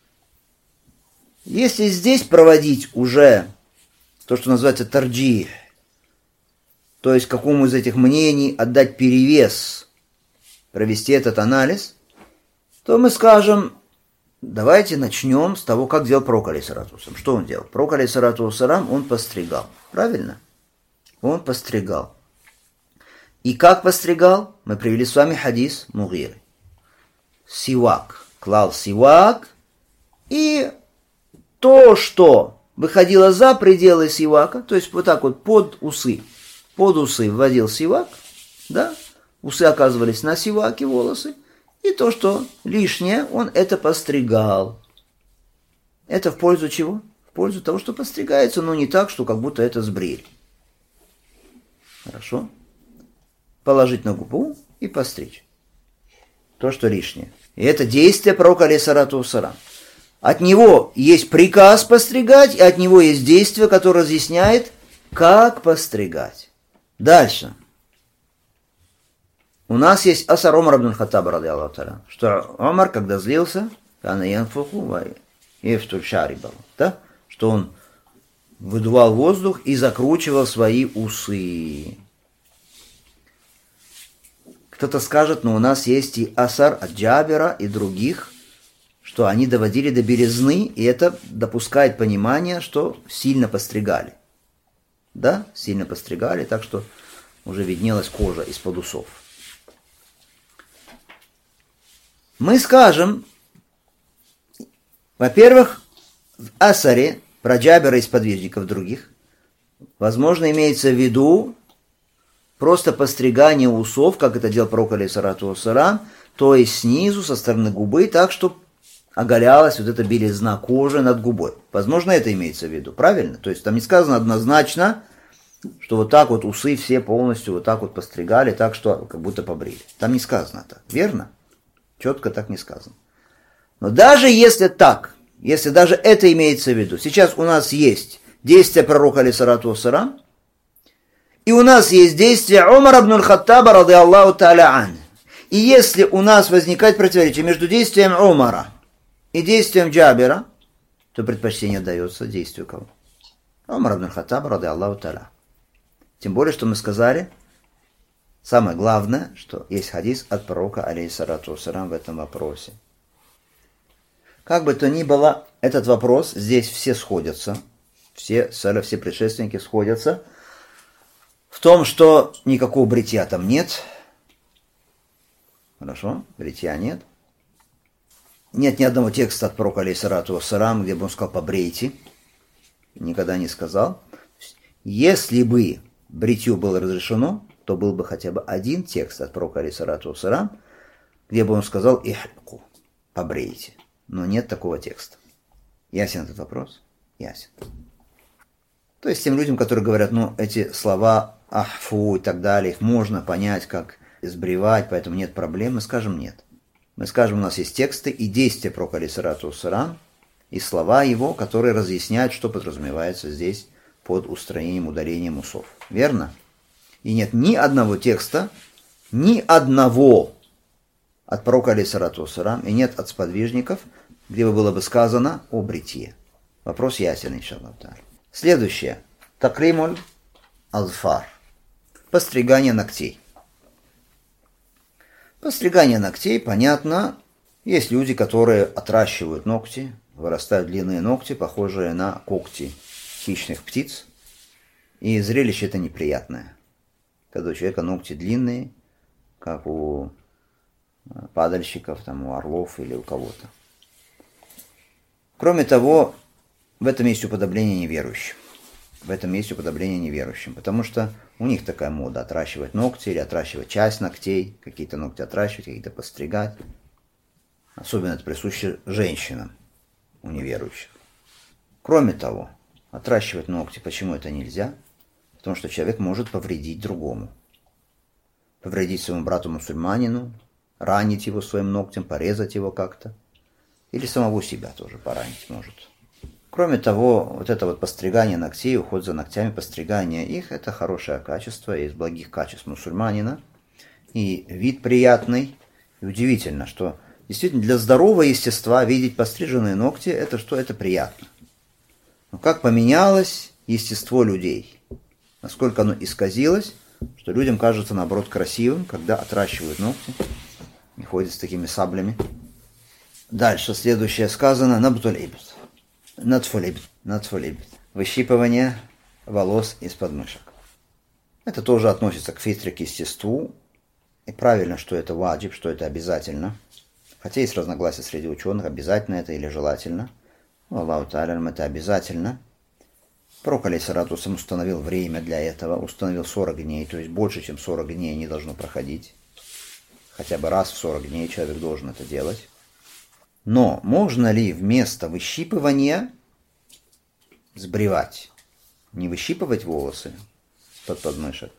Если здесь проводить уже то, что называется тарджих, то есть какому из этих мнений отдать перевес, провести этот анализ, то мы скажем, давайте начнем с того, как делал пророк алейхиссалату вассалам. Что он делал? Пророк алейхиссалату вассалам, он постригал. Правильно? Он постригал. И как постригал? Мы привели с вами хадис Мугиры. Сивак. Клал сивак. И то, что выходило за пределы сивака, то есть вот так вот под усы, под усы вводил сивак, да, усы оказывались на сиваке, волосы, и то, что лишнее, он это постригал. Это в пользу чего? В пользу того, что постригается, но не так, что как будто это сбрили. Хорошо? Положить на губу и постричь. То, что лишнее. И это действие пророка алейхиссалату вассалам. От него есть приказ постригать, и от него есть действие, которое разъясняет, как постригать. Дальше. У нас есть асар Умар ибн Хаттаба, радиаллаху та'аля, что Умар, когда злился, что он выдувал воздух и закручивал свои усы. Кто-то скажет, но у нас есть и асар от Джабира и других, что они доводили до белизны, и это допускает понимание, что сильно постригали. Да, сильно постригали, так что уже виднелась кожа из-под усов. Мы скажем, во-первых, в асаре про Джабира и сподвижников других, возможно, имеется в виду просто постригание усов, как это делал пророк алейхиссалату вассалам, то есть снизу, со стороны губы, так, что оголялась вот эта белизна кожи над губой. Возможно, это имеется в виду, правильно? То есть там не сказано однозначно, что вот так вот усы все полностью вот так вот постригали, так что как будто побрили. Там не сказано так, верно? Четко так не сказано. Но даже если так, если даже это имеется в виду, сейчас у нас есть действие пророка алейхиссалату вассалам, и у нас есть действие Умара ибн Хаттаба, радиаллаху та'аля ан. И если у нас возникает противоречие между действием Умара и действием Джабира, то предпочтение дается действию кого? Умар ибн Хаттаба, радиаллаху та'аля. Тем более, что мы сказали, самое главное, что есть хадис от пророка алейхиссалату вассалам в этом вопросе. Как бы то ни было, этот вопрос, здесь все сходятся, все, все предшественники сходятся В том, что никакого бритья там нет. Хорошо, бритья нет. Нет ни одного текста от пророка алейхиссалату вассалам, где бы он сказал «побрейте». Никогда не сказал. Если бы бритью было разрешено, то был бы хотя бы один текст от пророка алейхиссалату вассалам, где бы он сказал «ихлику», «побрейте». Но нет такого текста. Ясен этот вопрос? Ясен. То есть тем людям, которые говорят, ну, эти слова «ахфу» и так далее, их можно понять, как сбривать, поэтому нет проблем, мы скажем «нет». Мы скажем, у нас есть тексты и действия пророка алейхиссалату вассалам, и слова его, которые разъясняют, что подразумевается здесь под устранением, удалением усов. Верно? И нет ни одного текста, ни одного от пророка алейхиссалату вассалам, и нет от сподвижников, где бы было бы сказано о бритье. Вопрос ясен, иншаллах. Следующее. Такримуль алфар. Постригание ногтей. Постригание ногтей, понятно, есть люди, которые отращивают ногти, вырастают длинные ногти, похожие на когти хищных птиц, и зрелище это неприятное. Когда у человека ногти длинные, как у падальщиков, там, у орлов или у кого-то. Кроме того, в этом есть уподобление неверующим. В этом есть уподобление неверующим, потому что у них такая мода отращивать ногти или отращивать часть ногтей, какие-то ногти отращивать, какие-то постригать. Особенно это присуще женщинам, у неверующих. Кроме того, отращивать ногти, почему это нельзя? Потому что человек может повредить другому. Повредить своему брату-мусульманину, ранить его своим ногтем, порезать его как-то. Или самого себя тоже поранить может. Кроме того, вот это вот постригание ногтей, уход за ногтями, постригание их, это хорошее качество, из благих качеств мусульманина. И вид приятный. И удивительно, что действительно для здорового естества видеть постриженные ногти, это что? Это приятно. Но как поменялось естество людей? Насколько оно исказилось, что людям кажется, наоборот, красивым, когда отращивают ногти и ходят с такими саблями. Дальше, следующее сказано, набтуль ибт. Надфулибт. Надфулибт. Выщипывание волос из подмышек. Это тоже относится к фитре, к естеству. И правильно, что это ваджиб, что это обязательно. Хотя есть разногласия среди ученых, обязательно это или желательно. Аллаху та'аля, это обязательно. Пророк алейхиссалату вассалам установил время для этого, установил сорок дней, то есть больше, чем сорок дней не должно проходить. Хотя бы раз в сорок дней человек должен это делать. Но можно ли вместо выщипывания сбривать? Не выщипывать волосы под подмышек,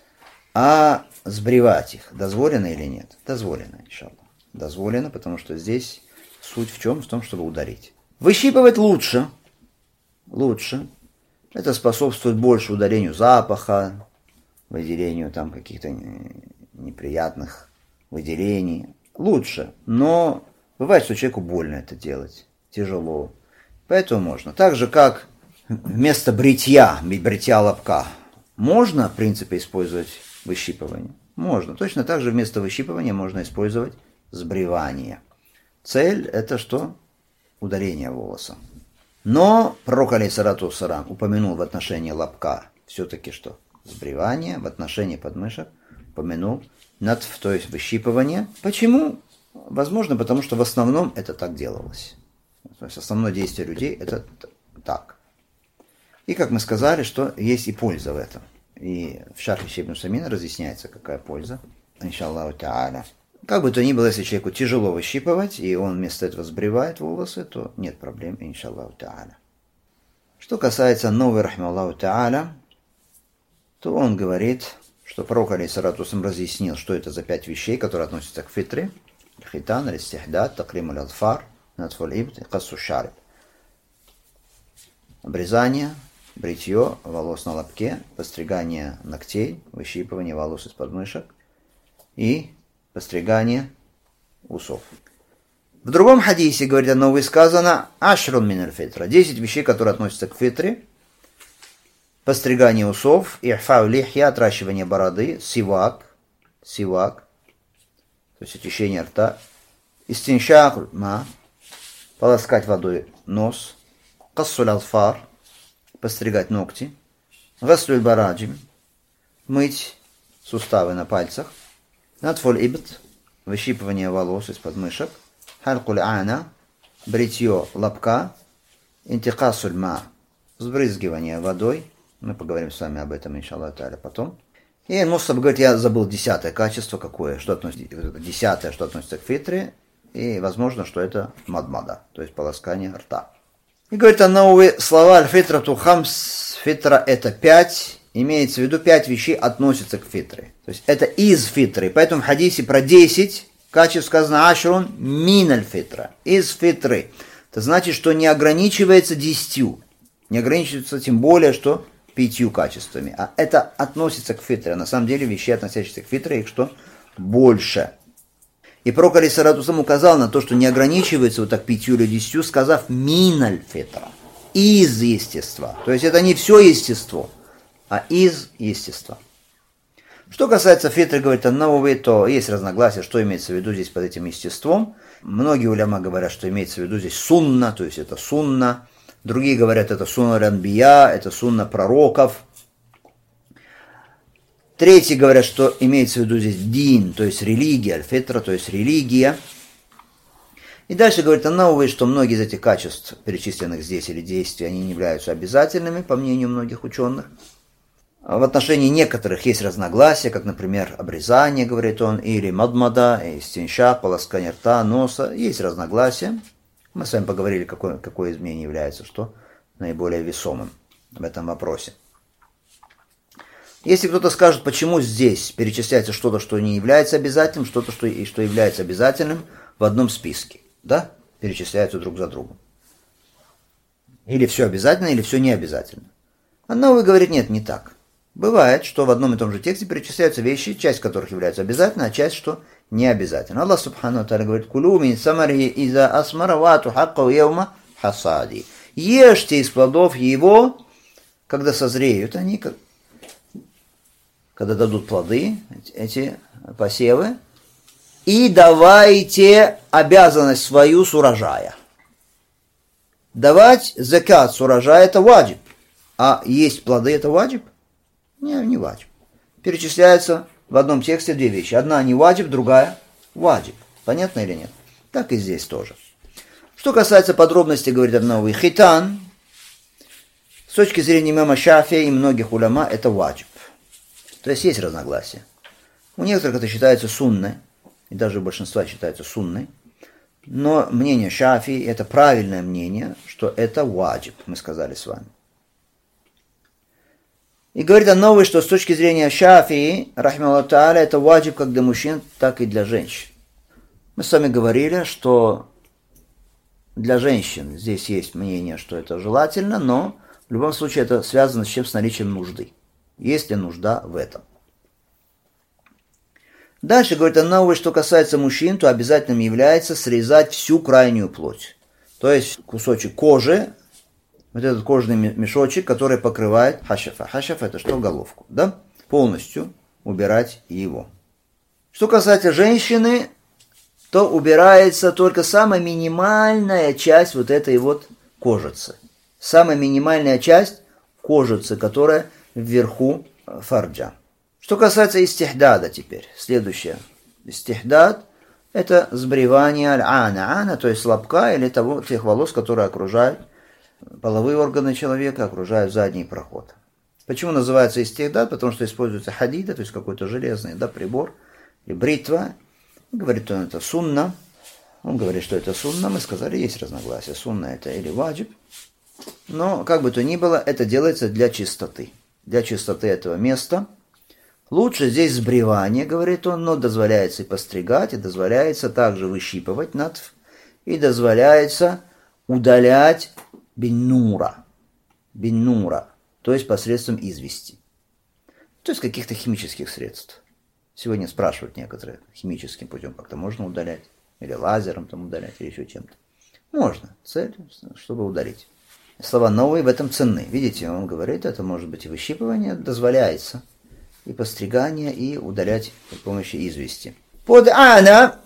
а сбривать их. Дозволено или нет? Дозволено, иншаллах. Дозволено, потому что здесь суть в чем? В том, чтобы ударить. Выщипывать лучше. Лучше. Это способствует больше удалению запаха, выделению там каких-то неприятных выделений. Лучше. Но бывает, что человеку больно это делать. Тяжело. Поэтому можно. Так же, как вместо бритья, бритья лобка, можно, в принципе, использовать выщипывание? Можно. Точно так же вместо выщипывания можно использовать сбривание. Цель – это что? Удаление волоса. Но пророк алейхиссалату вассалам упомянул в отношении лобка все-таки что? Сбривание, в отношении подмышек упомянул натф, то есть выщипывание. Почему? Возможно, потому что в основном это так делалось. То есть основное действие людей это так. И как мы сказали, что есть и польза в этом. И в шархе Шейх ибн Усаймин разъясняется, какая польза. Иншаллаху та'аля. Как бы то ни было, если человеку тяжело выщипывать, и он вместо этого сбривает волосы, то нет проблем, иншаллаху та'аля. Что касается новой рахмаллаху та'аля, то он говорит, что пророк алейхиссалату вассалам разъяснил, что это за пять вещей, которые относятся к фитре. Хитан, аль-истихдад, такрим аль-адфар, натфуль ибт и кассу шариб. Обрезание, бритье волос на лобке, постригание ногтей, выщипывание волос из подмышек и постригание усов. В другом хадисе, говорит оно, сказано ашрун мин аль-фитра. десять вещей, которые относятся к фитре. Постригание усов, ихфау лихья, отращивание бороды, сивак, сивак, то есть очищение рта, истиншак ма, полоскать водой нос, кассуль алфар, постригать ногти, гаслюль бараджим, мыть суставы на пальцах. Натфуль ибт, выщипывание волос из подмышек. Халькуль ана, бритье лобка. Интикасуль ма, взбрызгивание водой. Мы поговорим с вами об этом, иншаллах та'аля, потом. И Мусаб говорит, я забыл десятое качество, какое, что относится, десятое, что относится к фитре, и возможно, что это мадмада, то есть полоскание рта. И говорит, а новые слова аль-фитра ту хамс, фитра это пять, имеется в виду пять вещей относятся к фитре. То есть это из фитры, поэтому в хадисе про десять качеств сказано ашрун мин аль-фитра, из фитры. Это значит, что не ограничивается десятью, не ограничивается тем более, что пятью качествами. А это относится к фитре. А на самом деле вещи, относящиеся к фитре, их что? Больше. И пророк алейхиссалату вассалям указал на то, что не ограничивается вот так пятью или десятью, сказав миналь фитра. Из естества. То есть это не все естество, а из естества. Что касается фитры, говорит ан-Навави, то есть разногласия, что имеется в виду здесь под этим естеством. Многие уляма говорят, что имеется в виду здесь сунна, то есть это сунна. Другие говорят, это сунна ранбия, это сунна пророков. Третьи говорят, что имеется в виду здесь дин, то есть религия, аль-фитра, то есть религия. И дальше говорит ан-Навави, что многие из этих качеств, перечисленных здесь или действий, они не являются обязательными, по мнению многих ученых. В отношении некоторых есть разногласия, как, например, обрезание, говорит он, или мадмада, истиншак, полоскание рта, носа. Есть разногласия. Мы с вами поговорили, какое, какое изменение является что наиболее весомым в этом вопросе. Если кто-то скажет, почему здесь перечисляется что-то, что не является обязательным, что-то, что, и что является обязательным в одном списке, да, перечисляются друг за другом. Или все обязательно, или все не обязательно. Ан-Навави говорит, нет, не так. Бывает, что в одном и том же тексте перечисляются вещи, часть которых является обязательной, а часть, что не обязательно. Аллах субхану ва тааля говорит, кулу мин самари иза асмара вату хаккау яума хасади. Ешьте из плодов его, когда созреют они, когда дадут плоды, эти посевы, и давайте обязанность свою с урожая. Давать закат с урожая – это ваджиб, а есть плоды – это ваджиб? Не, не ваджиб. Перечисляется в одном тексте две вещи. Одна не ваджиб, другая ваджиб. Понятно или нет? Так и здесь тоже. Что касается подробностей, говорит ан-Навави, хитан, с точки зрения имама Шафии и многих уляма, это ваджиб. То есть есть разногласия. У некоторых это считается сунной, и даже у большинства считается сунной. Но мнение Шафии, это правильное мнение, что это ваджиб, мы сказали с вами. И говорит ан-Навави, что с точки зрения Шафии, рахимахуллаху тааля, это ваджиб как для мужчин, так и для женщин. Мы с вами говорили, что для женщин здесь есть мнение, что это желательно, но в любом случае это связано с чем? С наличием нужды. Есть ли нужда в этом? Дальше говорит ан-Навави, что касается мужчин, то обязательным является срезать всю крайнюю плоть. То есть кусочек кожи, вот этот кожный мешочек, который покрывает хашафа. Хашаф это что? Головку. Да? Полностью убирать его. Что касается женщины, то убирается только самая минимальная часть вот этой вот кожицы. Самая минимальная часть кожицы, которая вверху фарджа. Что касается истихдада теперь. Следующее. Истихдад – это сбривание аль-ана. Ана, то есть лобка или того, тех волос, которые окружают половые органы человека, окружают задний проход. Почему называется истихдад? Потому что используется хадида, то есть какой-то железный, да, прибор, и бритва. Говорит он, это сунна. Он говорит, что это сунна. Мы сказали, есть разногласия. Сунна это или ваджиб. Но, как бы то ни было, это делается для чистоты. Для чистоты этого места. Лучше здесь сбривание, говорит он, но дозволяется и постригать, и дозволяется также выщипывать натф, и дозволяется удалять биннура. Биннура. То есть посредством извести. То есть каких-то химических средств. Сегодня спрашивают некоторые, химическим путем как-то можно удалять. Или лазером там удалять, или еще чем-то. Можно. Цель, чтобы удалить. Слова новые в этом ценны. Видите, он говорит, это может быть и выщипывание, дозволяется. И постригание, и удалять при помощи извести. Под ана,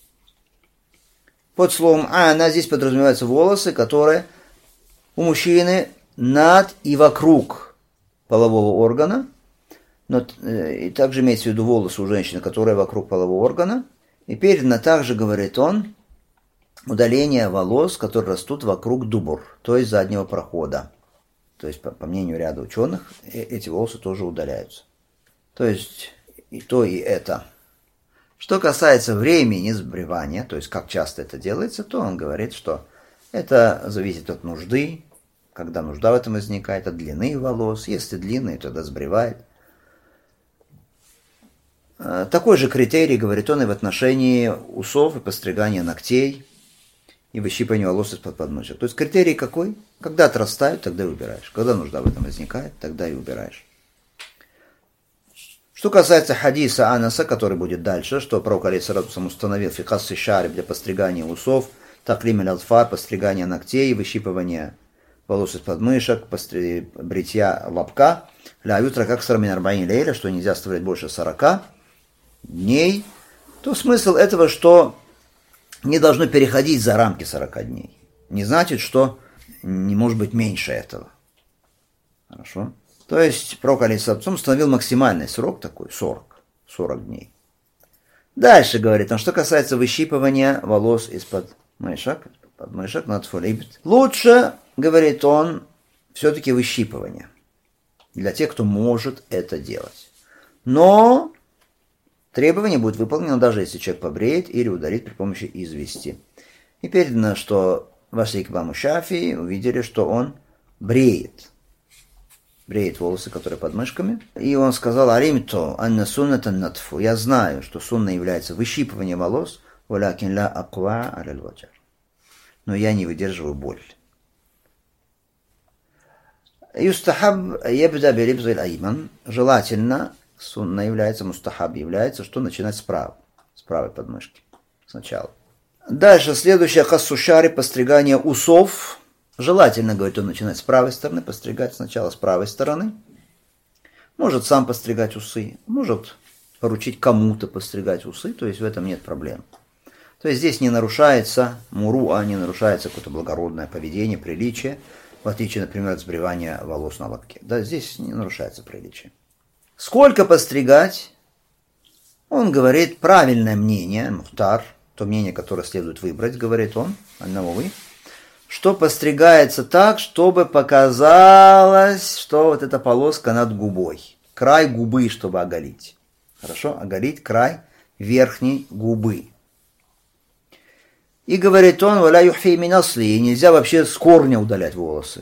под словом ана, здесь подразумеваются волосы, которые у мужчины над и вокруг полового органа. Но и также имеется в виду волосы у женщины, которые вокруг полового органа. И передано также, говорит он, удаление волос, которые растут вокруг дубур, то есть заднего прохода. То есть, по, по мнению ряда ученых, эти волосы тоже удаляются. То есть, и то, и это. Что касается времени сбривания, то есть, как часто это делается, то он говорит, что это зависит от нужды, когда нужда в этом возникает, от длины волос. Если длинные, тогда сбривает. Такой же критерий, говорит он, и в отношении усов и постригания ногтей и выщипывания волос из-под подмышек. То есть критерий какой? Когда отрастают, тогда и убираешь. Когда нужда в этом возникает, тогда и убираешь. Что касается хадиса Анаса, который будет дальше, что пророк алейхиссалату вассалям установил фикасси шариб для постригания усов, таклим аль-алфар, постригания ногтей, выщипывания волос из подмышек, постри... бритья лобка, ля ютра как сарамин арбаин лейля, что нельзя оставлять больше сорока дней, то смысл этого, что не должно переходить за рамки сорока дней. Не значит, что не может быть меньше этого. Хорошо? То есть пророк алейхиссалату вассалям установил максимальный срок такой, сорок, сорок дней. Дальше говорит он, что касается выщипывания волос из-под мышек, подмышек, лучше, говорит он, все-таки выщипывание. Для тех, кто может это делать. Но требование будет выполнено, даже если человек побреет или ударит при помощи извести. И передано, что вошли к имаму Шафии, увидели, что он бреет. Бреет волосы, которые под мышками. И он сказал, «Аримто, анна суннатан натфу». Я знаю, что сунна является выщипыванием волос, «Валякин ла аква аляль ваджар». Но я не выдерживаю боль. Юстахаб ебда берибзиль айман. Желательно, сунна является, мустахаб является, что начинать справа, с правой подмышки сначала. Дальше, следующее, хассушари, постригание усов. Желательно, говорит он, начинать с правой стороны, постригать сначала с правой стороны. Может сам постригать усы, может поручить кому-то постригать усы, то есть в этом нет проблем. То есть здесь не нарушается муруа, не нарушается какое-то благородное поведение, приличие, в отличие, например, от сбривания волос на лобке. Да, здесь не нарушается приличие. Сколько постригать? Он говорит, правильное мнение, мухтар, то мнение, которое следует выбрать, говорит он, аль-Навави, что постригается так, чтобы показалось, что вот эта полоска над губой. Край губы, чтобы оголить. Хорошо? Оголить край верхней губы. И говорит он, валя юхфи мин асли, и нельзя вообще с корня удалять волосы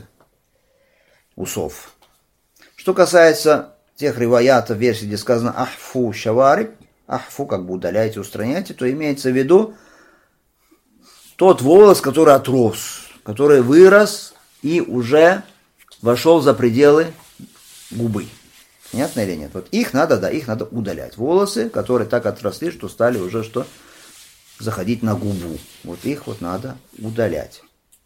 усов. Что касается тех риваятов, версий, где сказано ахфу шавари, ахфу, как бы удаляйте, устраняйте, то имеется в виду тот волос, который отрос, который вырос и уже вошел за пределы губы. Понятно или нет? Вот их надо, да, их надо удалять. Волосы, которые так отросли, что стали уже что? Заходить на губу. Вот их вот надо удалять.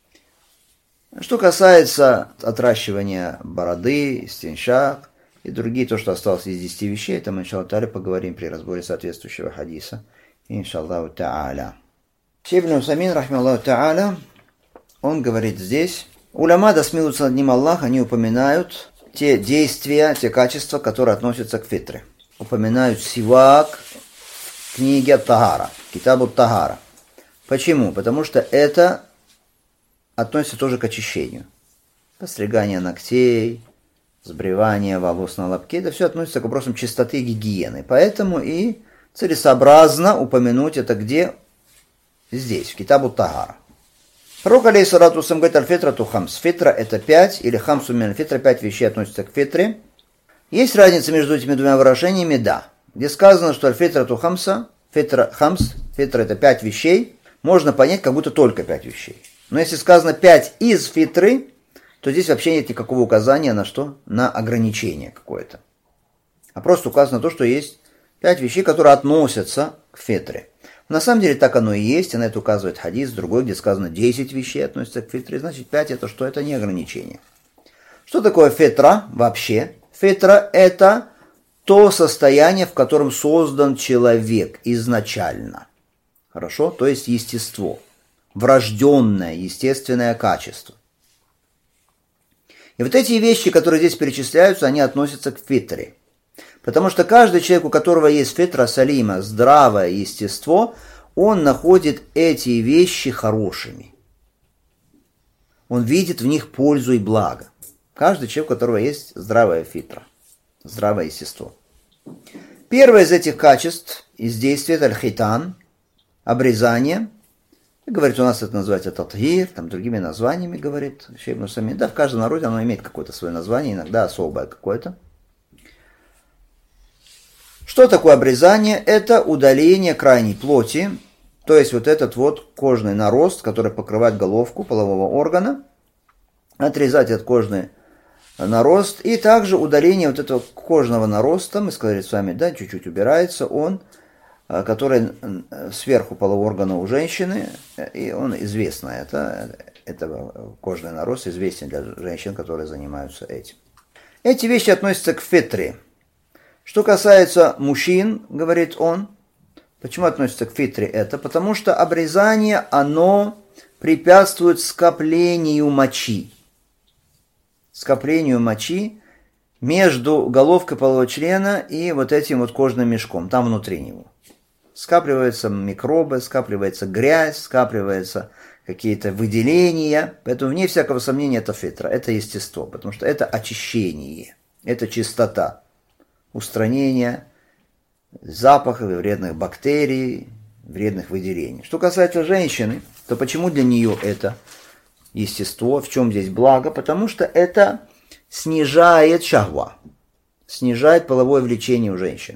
Что касается отращивания бороды, стеншак и другие, то, что осталось из десяти вещей, это мы, иншаллах та'аля, поговорим при разборе соответствующего хадиса. Иншаллаху та'аля. Ибн Усаймин, рахмаллаху та'аля, он говорит здесь, уляма, да смилуется над ним Аллах, они упоминают те действия, те качества, которые относятся к фитре. Упоминают сивак в книге Тагара, Китабу Тагара. Почему? Потому что это относится тоже к очищению. Постригание ногтей, сбривание волос на лобке, это все относится к вопросам чистоты и гигиены. Поэтому и целесообразно упомянуть это где? Здесь, в Китабу Тагара. Пророк алейхиссалату вассалям говорит, аль-фитра ту хамс. Фитра это пять, или хамсу мин аль-фитра, пять вещей относятся к фитре. Есть разница между этими двумя выражениями? Да. Где сказано, что аль-фитра ту хамса, фитра хамс, фитра это пять вещей, можно понять, как будто только пять вещей. Но если сказано пять из фитры, то здесь вообще нет никакого указания на что? На ограничение какое-то. А просто указано то, что есть пять вещей, которые относятся к фитре. На самом деле так оно и есть, и на это указывает хадис, другой, где сказано десять вещей относятся к фитре, значит пять это что? Это не ограничение. Что такое фитра вообще? Фитра это то состояние, в котором создан человек изначально. Хорошо? То есть естество. Врожденное, естественное качество. И вот эти вещи, которые здесь перечисляются, они относятся к фитре. Потому что каждый человек, у которого есть фитра салима, здравое естество, он находит эти вещи хорошими. Он видит в них пользу и благо. Каждый человек, у которого есть здравая фитра, здравое естество. Первое из этих качеств, из действия, это аль-хитан, обрезание. Говорит, у нас это называется татхир, там другими названиями, говорит Шейх Ибн Усаймин. Да, в каждом народе оно имеет какое-то свое название, иногда особое какое-то. Что такое обрезание? Это удаление крайней плоти, то есть вот этот вот кожный нарост, который покрывает головку полового органа, отрезать этот кожный нарост, и также удаление вот этого кожного нароста, мы сказали с вами, да, чуть-чуть убирается он, который сверху полового органа у женщины, и он известно, это, это кожный нарост известен для женщин, которые занимаются этим. Эти вещи относятся к фитре. Что касается мужчин, говорит он, почему относится к фитре это? Потому что обрезание, оно препятствует скоплению мочи. Скоплению мочи между головкой полового члена и вот этим вот кожным мешком, там внутри него. Скапливаются микробы, скапливается грязь, скапливаются какие-то выделения. Поэтому вне всякого сомнения это фитра, это естество, потому что это очищение, это чистота, устранение запахов и вредных бактерий, вредных выделений. Что касается женщины, то почему для нее это естество, в чем здесь благо? Потому что это снижает шахва, снижает половое влечение у женщины.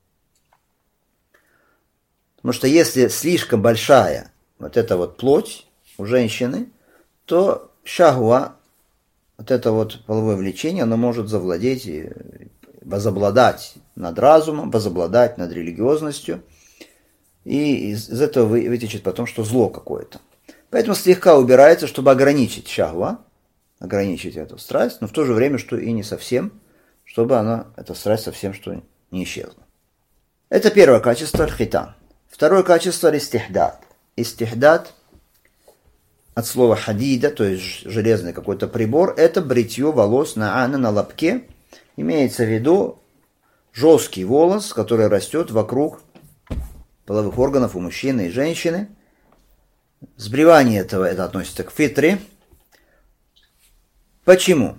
Потому что если слишком большая вот эта вот плоть у женщины, то шахва, вот это вот половое влечение, оно может завладеть, возобладать над разумом, возобладать над религиозностью, и из, из этого вытечет потом, что зло какое-то. Поэтому слегка убирается, чтобы ограничить шахва, ограничить эту страсть, но в то же время, что и не совсем, чтобы она, эта страсть совсем что не исчезла. Это первое качество аль-хитан. Второе качество – истихдад. Истихдад от слова хадида, то есть железный какой-то прибор, это бритье волос на ана, на лобке. Имеется в виду жесткий волос, который растет вокруг половых органов у мужчины и женщины. Сбривание этого это относится к фитре. Почему?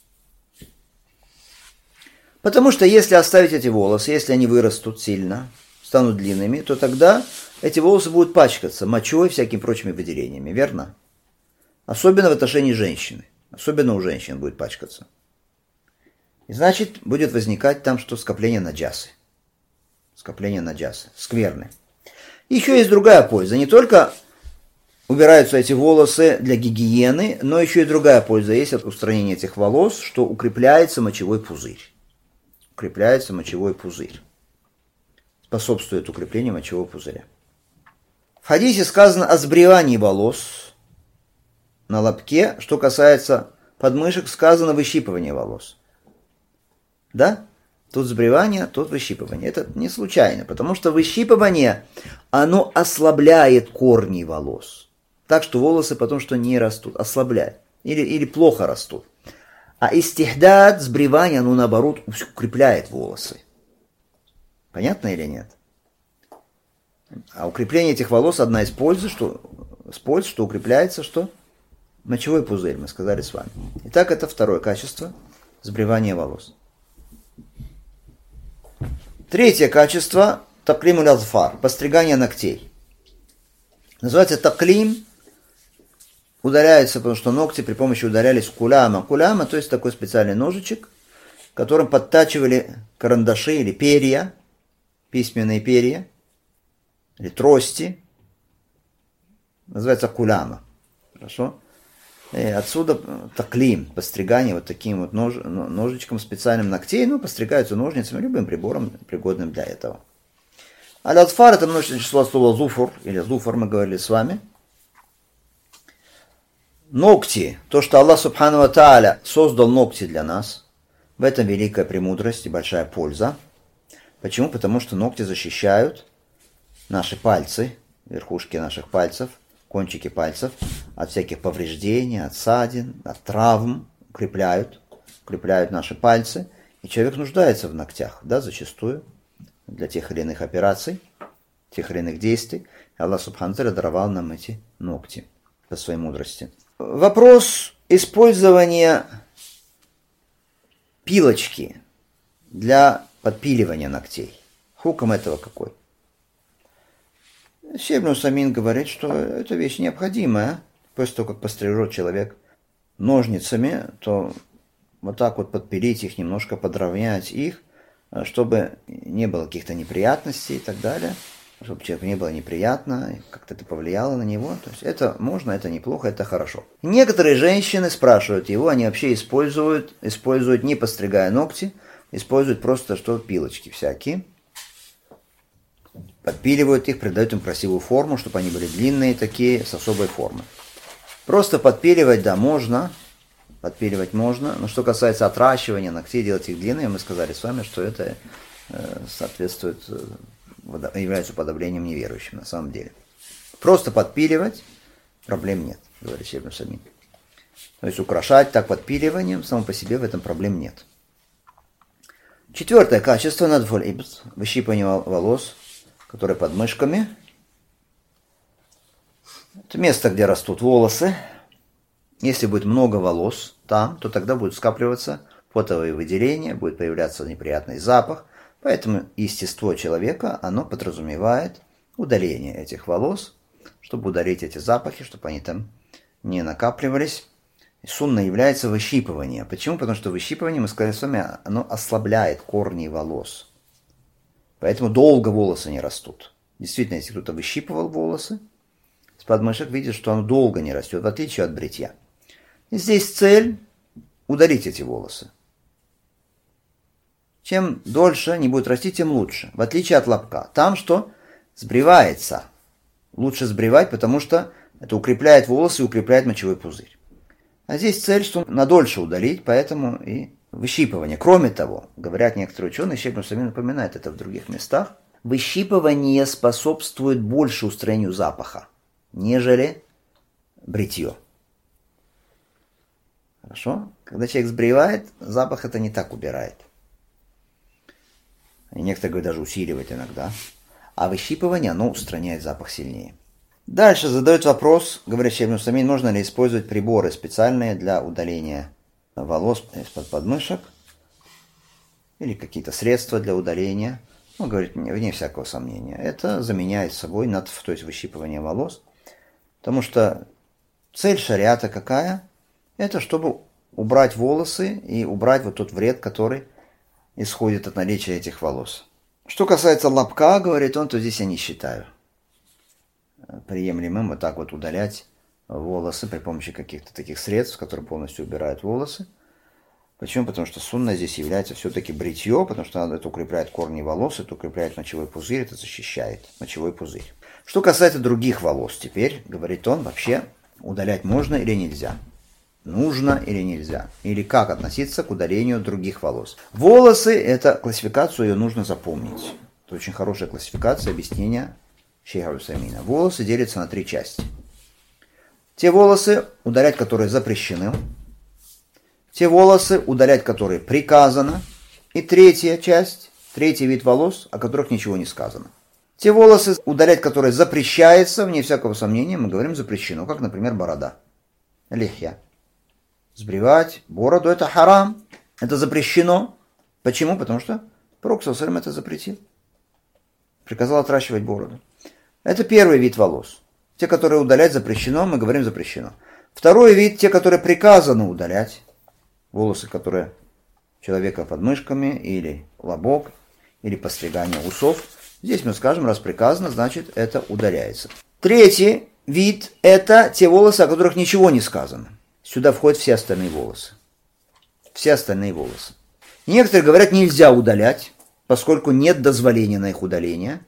Потому что если оставить эти волосы, если они вырастут сильно, станут длинными, то тогда эти волосы будут пачкаться мочой и всякими прочими выделениями, верно? Особенно в отношении женщины. Особенно у женщин будет пачкаться. И значит, будет возникать там что скопление наджасы. Скопление наджасы. Скверны. Еще есть другая польза. Не только убираются эти волосы для гигиены, но еще и другая польза есть от устранения этих волос, что укрепляется мочевой пузырь. Укрепляется мочевой пузырь. Способствует укреплению мочевого пузыря. В хадисе сказано о сбривании волос на лобке. Что касается подмышек, сказано выщипывание волос. Да? Тут сбривание, тут выщипывание. Это не случайно, потому что выщипывание, оно ослабляет корни волос. Так что волосы потом что не растут, ослабляет. Или, или плохо растут. А истихдад, сбривание, оно наоборот укрепляет волосы. Понятно или нет? А укрепление этих волос одна из пользы, что, с польз, что укрепляется, что? Мочевой пузырь, мы сказали с вами. Итак, это второе качество – сбривание волос. Третье качество – таклим уль-азфар, постригание ногтей. Называется таклим, ударяется, потому что ногти при помощи ударялись куляма. Куляма, то есть такой специальный ножичек, которым подтачивали карандаши или перья, письменные перья, или трости. Называется куляма. Хорошо? И отсюда таклим, постригание вот таким вот нож, ножичком специальным ногтей, ну, постригаются ножницами, любым прибором, пригодным для этого. Аль-азфар — это множественное число слова зуфур, или зуфур мы говорили с вами. Ногти, то, что Аллах Субхану ва Тааля создал ногти для нас, в этом великая премудрость и большая польза. Почему? Потому что ногти защищают наши пальцы, верхушки наших пальцев, кончики пальцев от всяких повреждений, от ссадин, от травм, укрепляют, укрепляют наши пальцы. И человек нуждается в ногтях, да, зачастую, для тех или иных операций, тех или иных действий. Аллах Субхану ва Тааля даровал нам эти ногти по своей мудрости. Вопрос использования пилочки для подпиливания ногтей. Хукм этого какой? Шейх Ибн Усаймин говорит, что эта вещь необходимая. После того, как пострижет человек ножницами, то вот так вот подпилить их, немножко подровнять их, чтобы не было каких-то неприятностей и так далее, чтобы человеку не было неприятно, как-то это повлияло на него. То есть это можно, это неплохо, это хорошо. Некоторые женщины спрашивают его, они вообще используют, используют не постригая ногти, используют просто что пилочки всякие, подпиливают их, придают им красивую форму, чтобы они были длинные такие, с особой формой. Просто подпиливать, да, можно, подпиливать можно, но что касается отращивания ногтей, делать их длинные, мы сказали с вами, что это э, соответствует, э, является уподоблением неверующим на самом деле. Просто подпиливать проблем нет, говорит Шейх Ибн Усаймин. То есть украшать так подпиливанием, само по себе в этом проблем нет. Четвертое качество, надфуль ибт, выщипывание волос, которые под мышками. Это место, где растут волосы. Если будет много волос там, то тогда будут скапливаться потовые выделения, будет появляться неприятный запах. Поэтому естество человека, оно подразумевает удаление этих волос, чтобы удалить эти запахи, чтобы они там не накапливались. Сунна является выщипывание. Почему? Потому что выщипывание, мы сказали с вами, оно ослабляет корни волос. Поэтому долго волосы не растут. Действительно, если кто-то выщипывал волосы с подмышек, видит, что оно долго не растет, в отличие от бритья. И здесь цель удалить эти волосы. Чем дольше они будут расти, тем лучше. В отличие от лобка. Там что? Сбривается. Лучше сбривать, потому что это укрепляет волосы и укрепляет мочевой пузырь. А здесь цель, что надольше удалить, поэтому и выщипывание. Кроме того, говорят некоторые ученые, Шейх Ибн Усаймин напоминает это в других местах, выщипывание способствует больше устранению запаха, нежели бритье. Хорошо? Когда человек сбривает, запах это не так убирает. И некоторые говорят, даже усиливает иногда. А выщипывание, оно устраняет запах сильнее. Дальше задают вопрос, говорит Шейх Ибн Усаймин, можно ли использовать приборы специальные для удаления волос из-под подмышек или какие-то средства для удаления. Он говорит, вне всякого сомнения. Это заменяет собой натф, то есть выщипывание волос. Потому что цель шариата какая? Это чтобы убрать волосы и убрать вот тот вред, который исходит от наличия этих волос. Что касается лобка, говорит он, то здесь я не считаю приемлемым вот так вот удалять волосы при помощи каких-то таких средств, которые полностью убирают волосы. Почему? Потому что сунна здесь является все-таки бритье, потому что это укрепляет корни волос, это укрепляет мочевой пузырь, это защищает мочевой пузырь. Что касается других волос теперь, говорит он, вообще удалять можно или нельзя? Нужно или нельзя? Или как относиться к удалению других волос? Волосы, это классификацию ее нужно запомнить. Это очень хорошая классификация объяснения Шейха Усаймина. Волосы делятся на три части. Те волосы, удалять которые запрещены. Те волосы, удалять которые приказано. И третья часть, третий вид волос, о которых ничего не сказано. Те волосы, удалять которые запрещается, вне всякого сомнения, мы говорим запрещено. Как, например, борода. Лихья. Сбривать бороду – это харам. Это запрещено. Почему? Потому что Пророк саллаллаху алейхи ва саллям это запретил. Приказал отращивать бороду. Это первый вид волос. Те, которые удалять запрещено, мы говорим запрещено. Второй вид, те, которые приказано удалять. Волосы, которые человека под мышками, или лобок, или постригание усов. Здесь мы скажем, раз приказано, значит это удаляется. Третий вид – это те волосы, о которых ничего не сказано. Сюда входят все остальные волосы. Все остальные волосы. Некоторые говорят, нельзя удалять, поскольку нет дозволения на их удаление.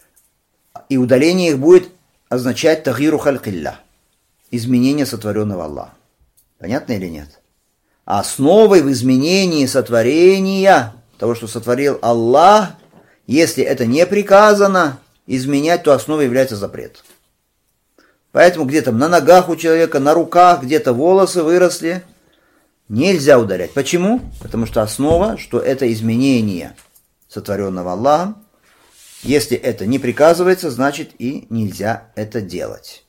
И удаление их будет означать тагиру халькилля, изменение сотворенного Аллаха. Понятно или нет? А основой в изменении сотворения, того, что сотворил Аллах, если это не приказано изменять, то основой является запрет. Поэтому где-то на ногах у человека, на руках, где-то волосы выросли, нельзя удалять. Почему? Потому что основа, что это изменение сотворенного Аллахом. Если это не приказывается, значит и нельзя это делать.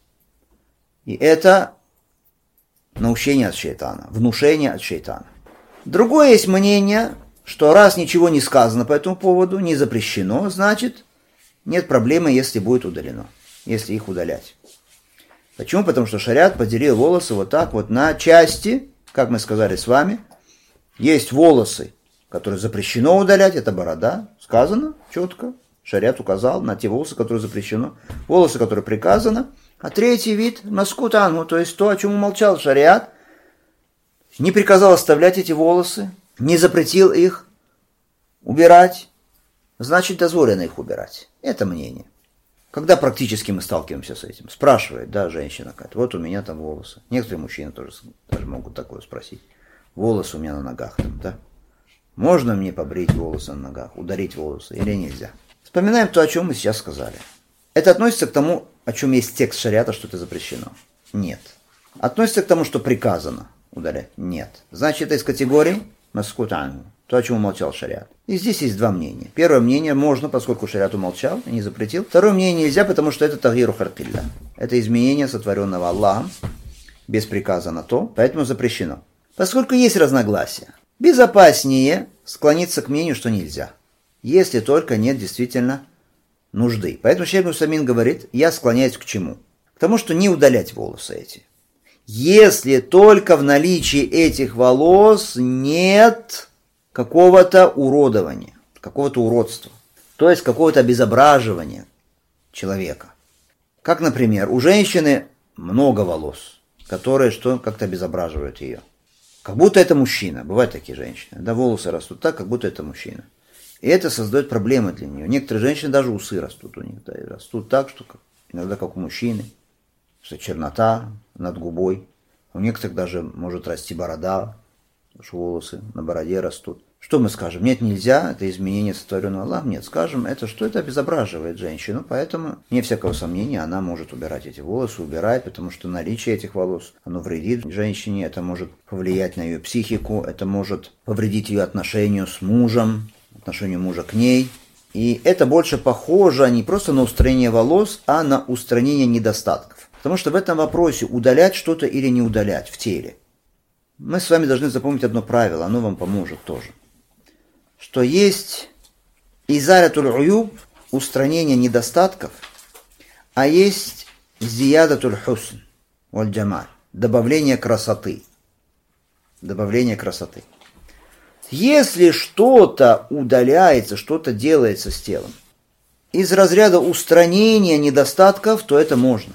И это наущение от шайтана, внушение от шайтана. Другое есть мнение, что раз ничего не сказано по этому поводу, не запрещено, значит нет проблемы, если будет удалено, если их удалять. Почему? Потому что шариат поделил волосы вот так вот на части, как мы сказали с вами. Есть волосы, которые запрещено удалять, это борода, сказано четко. Шариат указал на те волосы, которые запрещено. Волосы, которые приказано. А третий вид – маскут ангу, то есть то, о чем умолчал шариат. Не приказал оставлять эти волосы, не запретил их убирать. Значит, дозволено их убирать. Это мнение. Когда практически мы сталкиваемся с этим? Спрашивает, да, женщина какая-то, вот у меня там волосы. Некоторые мужчины тоже даже могут такое спросить. Волосы у меня на ногах там, да? Можно мне побрить волосы на ногах, ударить волосы или нельзя? Вспоминаем то, о чем мы сейчас сказали. Это относится к тому, о чем есть текст шариата, что это запрещено? Нет. Относится к тому, что приказано удалять? Нет. Значит, это из категории маскут ангу, то, о чем умолчал шариат. И здесь есть два мнения. Первое мнение можно, поскольку шариат умолчал и не запретил. Второе мнение нельзя, потому что это тагиру харкилля. Это изменение сотворенного Аллахом без приказа на то, поэтому запрещено. Поскольку есть разногласия, безопаснее склониться к мнению, что нельзя, если только нет действительно нужды. Поэтому шейх Усаймин говорит, я склоняюсь к чему? К тому, что не удалять волосы эти. Если только в наличии этих волос нет какого-то уродования, какого-то уродства, то есть какого-то обезображивания человека. Как, например, у женщины много волос, которые что как-то обезображивают ее. Как будто это мужчина. Бывают такие женщины. Да, волосы растут так, как будто это мужчина. И это создает проблемы для нее. Некоторые женщины даже усы растут у них. Да, и растут так, что иногда как у мужчины. Что чернота над губой. У некоторых даже может расти борода, потому что волосы на бороде растут. Что мы скажем? Нет, нельзя, это изменение сотворенного Аллахом. Нет, скажем, это что? Это обезображивает женщину, поэтому, вне всякого сомнения, она может убирать эти волосы, убирать, потому что наличие этих волос, оно вредит женщине, это может повлиять на ее психику, это может повредить ее отношению с мужем, отношению мужа к ней. И это больше похоже не просто на устранение волос, а на устранение недостатков. Потому что в этом вопросе удалять что-то или не удалять в теле. Мы с вами должны запомнить одно правило, оно вам поможет тоже. Что есть изаратуль уюб, устранение недостатков, а есть зиядатуль хусн, валь джамаль, добавление красоты. Добавление красоты. Если что-то удаляется, что-то делается с телом, из разряда устранения недостатков, то это можно.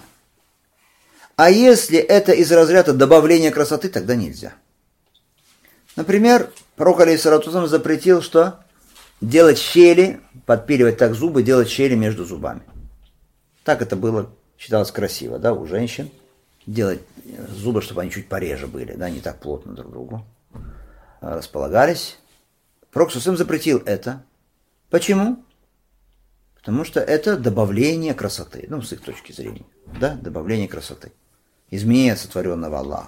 А если это из разряда добавления красоты, тогда нельзя. Например, пророк алейхиссалату вассалям запретил, что делать щели, подпиливать так зубы, делать щели между зубами. Так это было, считалось красиво, да, у женщин. Делать зубы, чтобы они чуть пореже были, да, не так плотно друг к другу располагались. Пророк алейхиссалату запретил это. Почему? Потому что это добавление красоты, ну, с их точки зрения, да, добавление красоты. Изменение сотворенного Аллаха.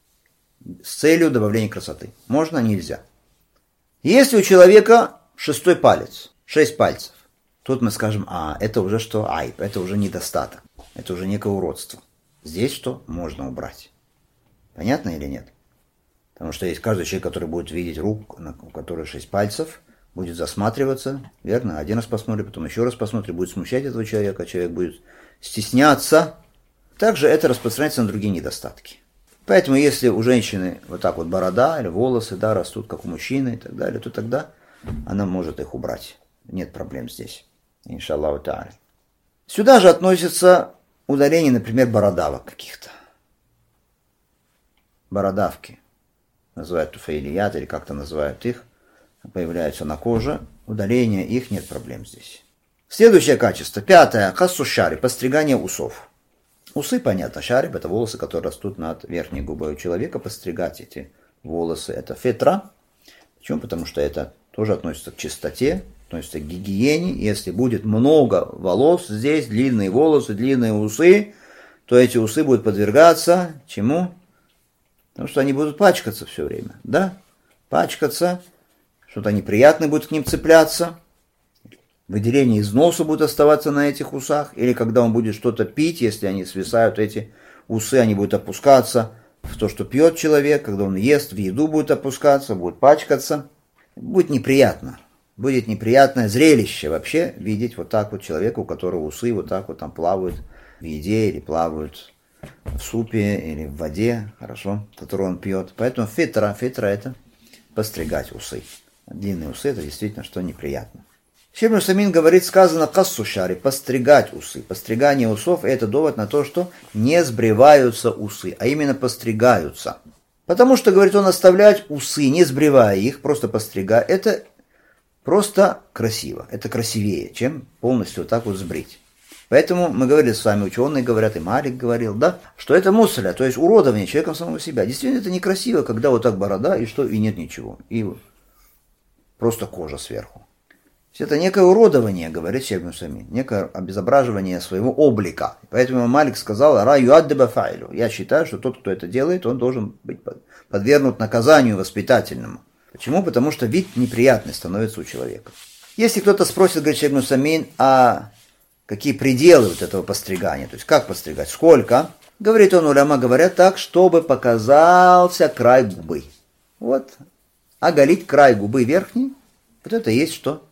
С целью добавления красоты. Можно, нельзя. Если у человека шестой палец, шесть пальцев, тут мы скажем, а, это уже что? Айб, это уже недостаток. Это уже некое уродство. Здесь что? Можно убрать. Понятно или нет? Потому что есть каждый человек, который будет видеть руку, у которой шесть пальцев, будет засматриваться, верно? Один раз посмотрит, потом еще раз посмотрит, будет смущать этого человека, человек будет стесняться. Также это распространяется на другие недостатки. Поэтому, если у женщины вот так вот борода или волосы, да, растут, как у мужчины и так далее, то тогда она может их убрать. Нет проблем здесь. Иншаллаху та'аля. Сюда же относится удаление, например, бородавок каких-то. Бородавки. Называют туфейлият или как-то называют их. Появляются на коже. Удаление их, нет проблем здесь. Следующее качество. Пятое. Хассу шари. Постригание усов. Усы, понятно, шариб, это волосы, которые растут над верхней губой у человека. Постригать эти волосы, это фетра. Почему? Потому что это тоже относится к чистоте, относится к гигиене. Если будет много волос здесь, длинные волосы, длинные усы, то эти усы будут подвергаться чему? Потому что они будут пачкаться все время, да? Пачкаться, что-то неприятное будет к ним цепляться, выделение из носа будет оставаться на этих усах, или когда он будет что-то пить, если они свисают, эти усы, они будут опускаться в то, что пьет человек, когда он ест, в еду будет опускаться, будет пачкаться. Будет неприятно. Будет неприятное зрелище вообще видеть вот так вот человека, у которого усы вот так вот там плавают в еде или плавают в супе или в воде, хорошо, которую он пьет. Поэтому фитра, фитра это постригать усы. Длинные усы это действительно что неприятно. Шейх ибн Усаймин говорит, сказано кассу шари, постригать усы. Постригание усов это довод на то, что не сбриваются усы, а именно постригаются. Потому что, говорит он, оставлять усы, не сбривая их, просто постригать, это просто красиво. Это красивее, чем полностью вот так вот сбрить. Поэтому мы говорили с вами, ученые говорят, и Малик говорил, да, что это мусля, то есть уродование человеком самого себя. Действительно, это некрасиво, когда вот так борода, и что, и нет ничего. И просто кожа сверху. Это некое уродование, говорит Шейх ибн Усаймин, некое обезображивание своего облика. Поэтому Малик сказал, «Ра юаддеба файлю». Я считаю, что тот, кто это делает, он должен быть подвергнут наказанию воспитательному. Почему? Потому что вид неприятный становится у человека. Если кто-то спросит, говорит Шейх ибн Усаймин, а какие пределы вот этого постригания, то есть как постригать, сколько, говорит он, уляма говорят так, чтобы показался край губы. Вот, оголить край губы верхней, вот это есть что?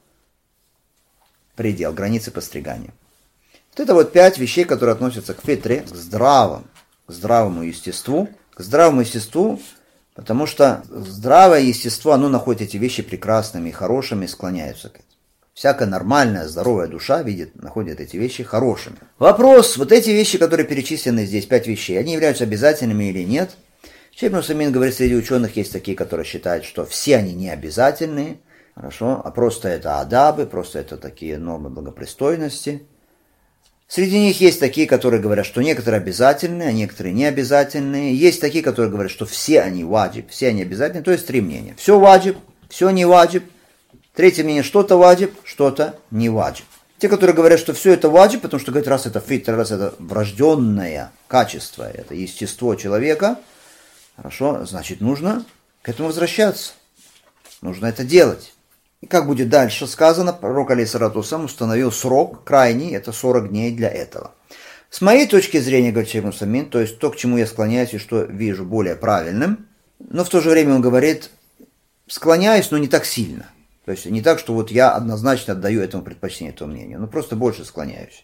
Предел, границы постригания. Вот это вот пять вещей, которые относятся к фитре, к здравому, к здравому естеству. К здравому естеству, потому что здравое естество, оно находит эти вещи прекрасными и хорошими, и склоняются к этому. Всякая нормальная, здоровая душа видит, находит эти вещи хорошими. Вопрос, вот эти вещи, которые перечислены здесь, пять вещей, они являются обязательными или нет? Шейх ибн Усаймин говорит, среди ученых есть такие, которые считают, что все они не обязательные. Хорошо, а просто это адабы, просто это такие нормы благопристойности. Среди них есть такие, которые говорят, что некоторые обязательные, а некоторые не обязательные. Есть такие, которые говорят, что все они ваджиб, все они обязательные. То есть три мнения. Все ваджиб, все не ваджиб. Третье мнение, что-то ваджиб, что-то не ваджиб. Те, которые говорят, что все это ваджиб, потому что говорят, раз это фитр, раз это врожденное качество, это естество человека, хорошо, значит нужно к этому возвращаться. Нужно это делать. И как будет дальше сказано, пророк алейхиссалату вассалям установил срок крайний, это сорок дней для этого. С моей точки зрения, говорит Шейх ибн Усаймин, то есть то, к чему я склоняюсь и что вижу более правильным, но в то же время он говорит, склоняюсь, но не так сильно. То есть не так, что вот я однозначно отдаю этому предпочтение, этому мнению, но просто больше склоняюсь.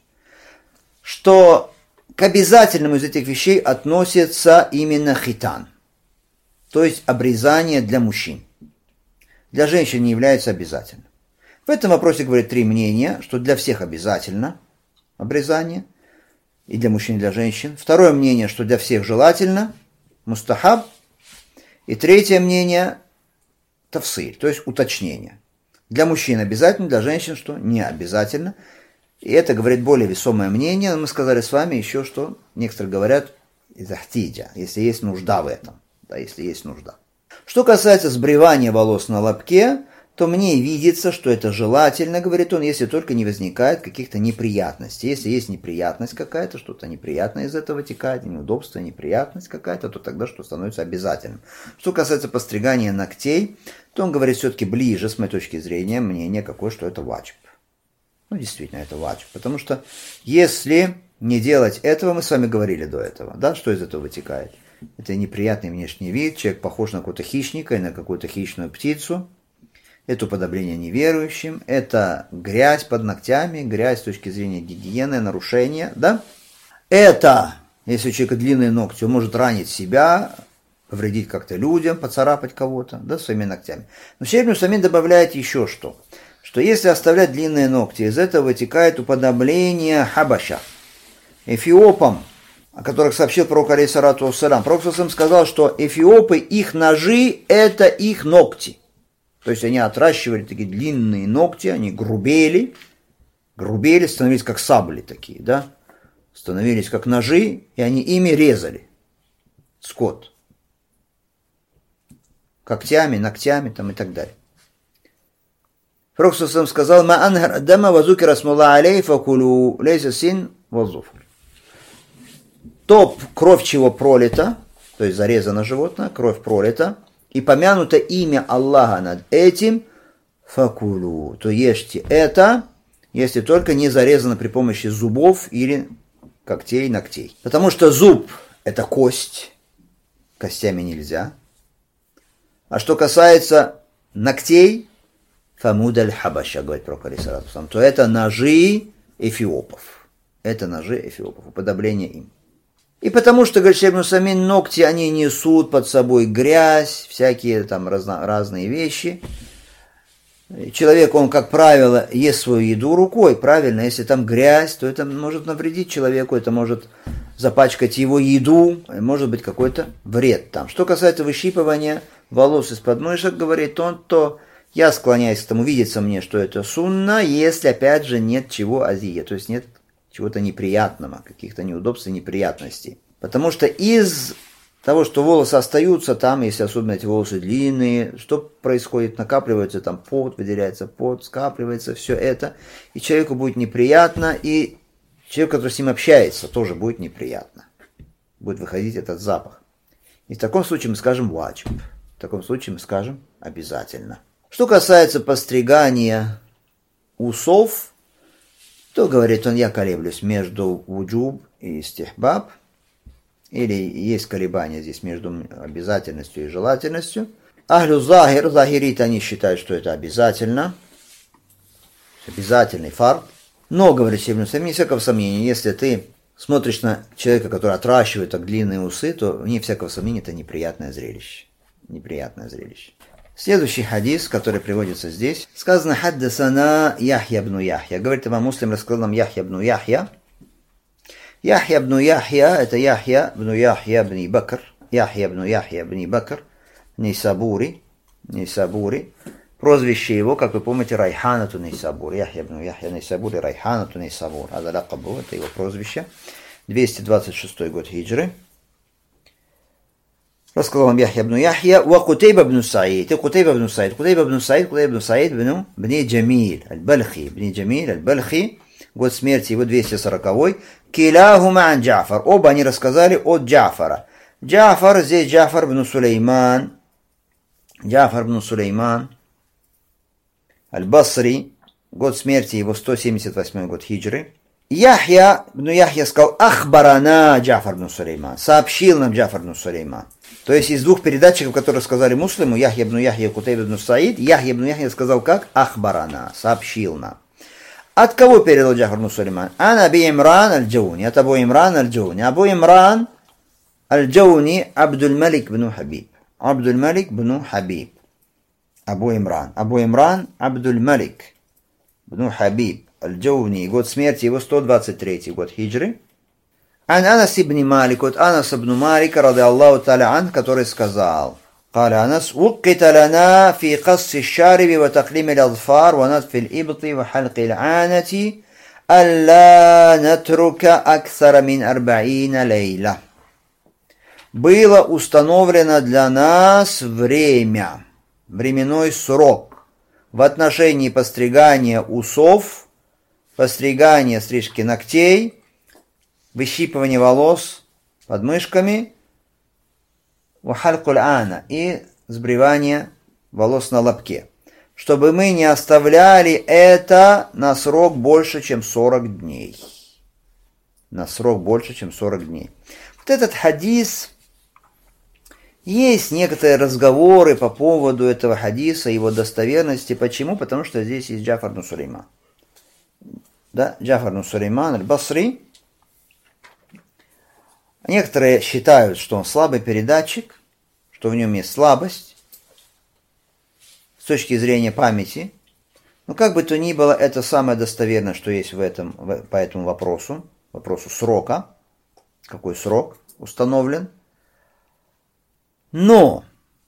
Что к обязательному из этих вещей относится именно хитан, то есть обрезание для мужчин. Для женщин не является обязательным. В этом вопросе говорит три мнения, что для всех обязательно обрезание, и для мужчин, и для женщин. Второе мнение, что для всех желательно, мустахаб. И третье мнение, тафсиль, то есть уточнение. Для мужчин обязательно, для женщин что? Не обязательно. И это говорит более весомое мнение. Но мы сказали с вами еще, что некоторые говорят, изахтидя, если есть нужда в этом. Да, если есть нужда. Что касается сбривания волос на лобке, то мне видится, что это желательно, говорит он, если только не возникает каких-то неприятностей. Если есть неприятность какая-то, что-то неприятное из этого вытекает, неудобство, неприятность какая-то, то тогда что становится обязательным. Что касается постригания ногтей, то он говорит все-таки ближе, с моей точки зрения, мнение какое, что это ваджиб. Ну, действительно, это ваджиб. Потому что если не делать этого, мы с вами говорили до этого, да, что из этого вытекает? Это неприятный внешний вид, человек похож на какого-то хищника и на какую-то хищную птицу. Это уподобление неверующим, это грязь под ногтями, грязь с точки зрения гигиены, нарушения, да? Это, если у человека длинные ногти, он может ранить себя, повредить как-то людям, поцарапать кого-то, да, своими ногтями. Но Шейх ибн Усаймин добавляет еще что, что если оставлять длинные ногти, из этого вытекает уподобление хабаша, эфиопам, о которых сообщил пророк алейхиссалату вассалям. Пророк саллаллаху сказал, что эфиопы, их ножи, это их ногти. То есть они отращивали такие длинные ногти, они грубели, грубели, становились как сабли такие, да, становились как ножи, и они ими резали скот. Когтями, ногтями там и так далее. Пророк саллаллаху сказал, «Ма анхар дама вазукира смула алей факулу лейса син вазуфр». То, кровь чего пролита, то есть зарезано животное, кровь пролита, и помянуто имя Аллаха над этим, факулу, то ешьте это, если только не зарезано при помощи зубов или когтей, ногтей. Потому что зуб – это кость, костями нельзя. А что касается ногтей, фамуд аль-хабаша, говорит пророк, алейхиссалату, то это ножи эфиопов. Это ножи эфиопов, уподобление им. И потому что, говорит Шейх ибн Усаймин, ногти, они несут под собой грязь, всякие там разно, разные вещи. Человек, он, как правило, ест свою еду рукой, правильно, если там грязь, то это может навредить человеку, это может запачкать его еду, может быть какой-то вред там. Что касается выщипывания волос из подмышек, говорит он, то я склоняюсь к тому, видится мне, что это сунна, если, опять же, нет чего азия, то есть нет чего-то неприятного, каких-то неудобств и неприятностей. Потому что из того, что волосы остаются там, если особенно эти волосы длинные, что происходит? Накапливается там пот, выделяется пот, скапливается все это, и человеку будет неприятно, и человек, который с ним общается, тоже будет неприятно. Будет выходить этот запах. И в таком случае мы скажем ваджиб. В таком случае мы скажем обязательно. Что касается постригания усов, то, говорит он, я колеблюсь между вуджуб и истихбаб, или есть колебания здесь между обязательностью и желательностью. Ахлю захир, захирит, они считают, что это обязательно, обязательный фард. Но, говорит Шейх ибн Усаймин, не всякого сомнения, если ты смотришь на человека, который отращивает так длинные усы, то вне всякого сомнения это неприятное зрелище. Неприятное зрелище. Следующий хадис, который приводится здесь, сказано «Хаддасана Яхья ибн Яхья». Говорит имам Муслим, рассказал нам Яхья ибн Яхья. Яхья ибн Яхья, это Яхья ибн Яхья ибн Бакр. Яхья ибн Яхья ибн Бакр, Нейсабури, Нейсабури. Прозвище его, как вы помните, Райханату Нейсабур. Яхья ибн Яхья Нейсабури, Райханату Нейсабур. А лакабу, это его прозвище. двести двадцать шестой год хиджры. Рассказал вам Яхья ибн Яхья, ва Кутейба ибн Саид, и Кутейба ибн Саид, Кутейба ибн Саид, Кутейба ибн Саид, ибн Джамиль, аль-Балхи, ибн Джамиль, аль-Балхи, год смерти его двести сороковой, киляхума ан Джафар, оба они рассказали от Джафара. Джафар, здесь Джафар ибн Сулейман, Джафар ибн Сулейман, аль-Басри, год смерти его сто семьдесят восьмой год хиджры. Яхья ибн Яхья сказал, ахбарана Джафар ибн Сулейман, сообщил нам Джафар ибн Сулейман. То есть из двух передатчиков, которые сказали Муслиму, Яхья ибн Яхья и Кутейба ибн Саид, Яхья ибн Яхья сказал как? Ахбарана, сообщил нам. От кого передал Джафар ибн Сулейман? Ан Аби Имран аль-Джауни, от Абу Имран аль-Джауни. Абу Имран аль-Джауни Абдуль-Малик бн Хабиб. Абдуль-Малик бн Хабиб. Абу Имран. Абу Имран Абдуль-Малик бн Хабиб аль-Джауни. Год смерти его сто двадцать третий год хиджры. Ан Анас ибн Малик, от Анас ибн Малика, ради Аллаху та'аля ан, который сказал, قال أنس وقت لنا في قص الشارب وتقليم الأظفار ونتف الإبط وحلق العانة ألا نترك أكثر من أربعين ليلة. Было установлено для нас время, временной срок в отношении постригания усов, постригания стрижки ногтей, выщипывания волос под мышками, и сбривание волос на лобке, чтобы мы не оставляли это на срок больше, чем сорок дней. На срок больше, чем сорок дней. Вот этот хадис, есть некоторые разговоры по поводу этого хадиса, его достоверности. Почему? Потому что здесь есть Джафар ибн Сулейман. Да, Джафар ибн Сулейман аль-Басри. Некоторые считают, что он слабый передатчик, что в нем есть слабость с точки зрения памяти. Но как бы то ни было, это самое достоверное, что есть в этом, по этому вопросу, вопросу срока, какой срок установлен. Но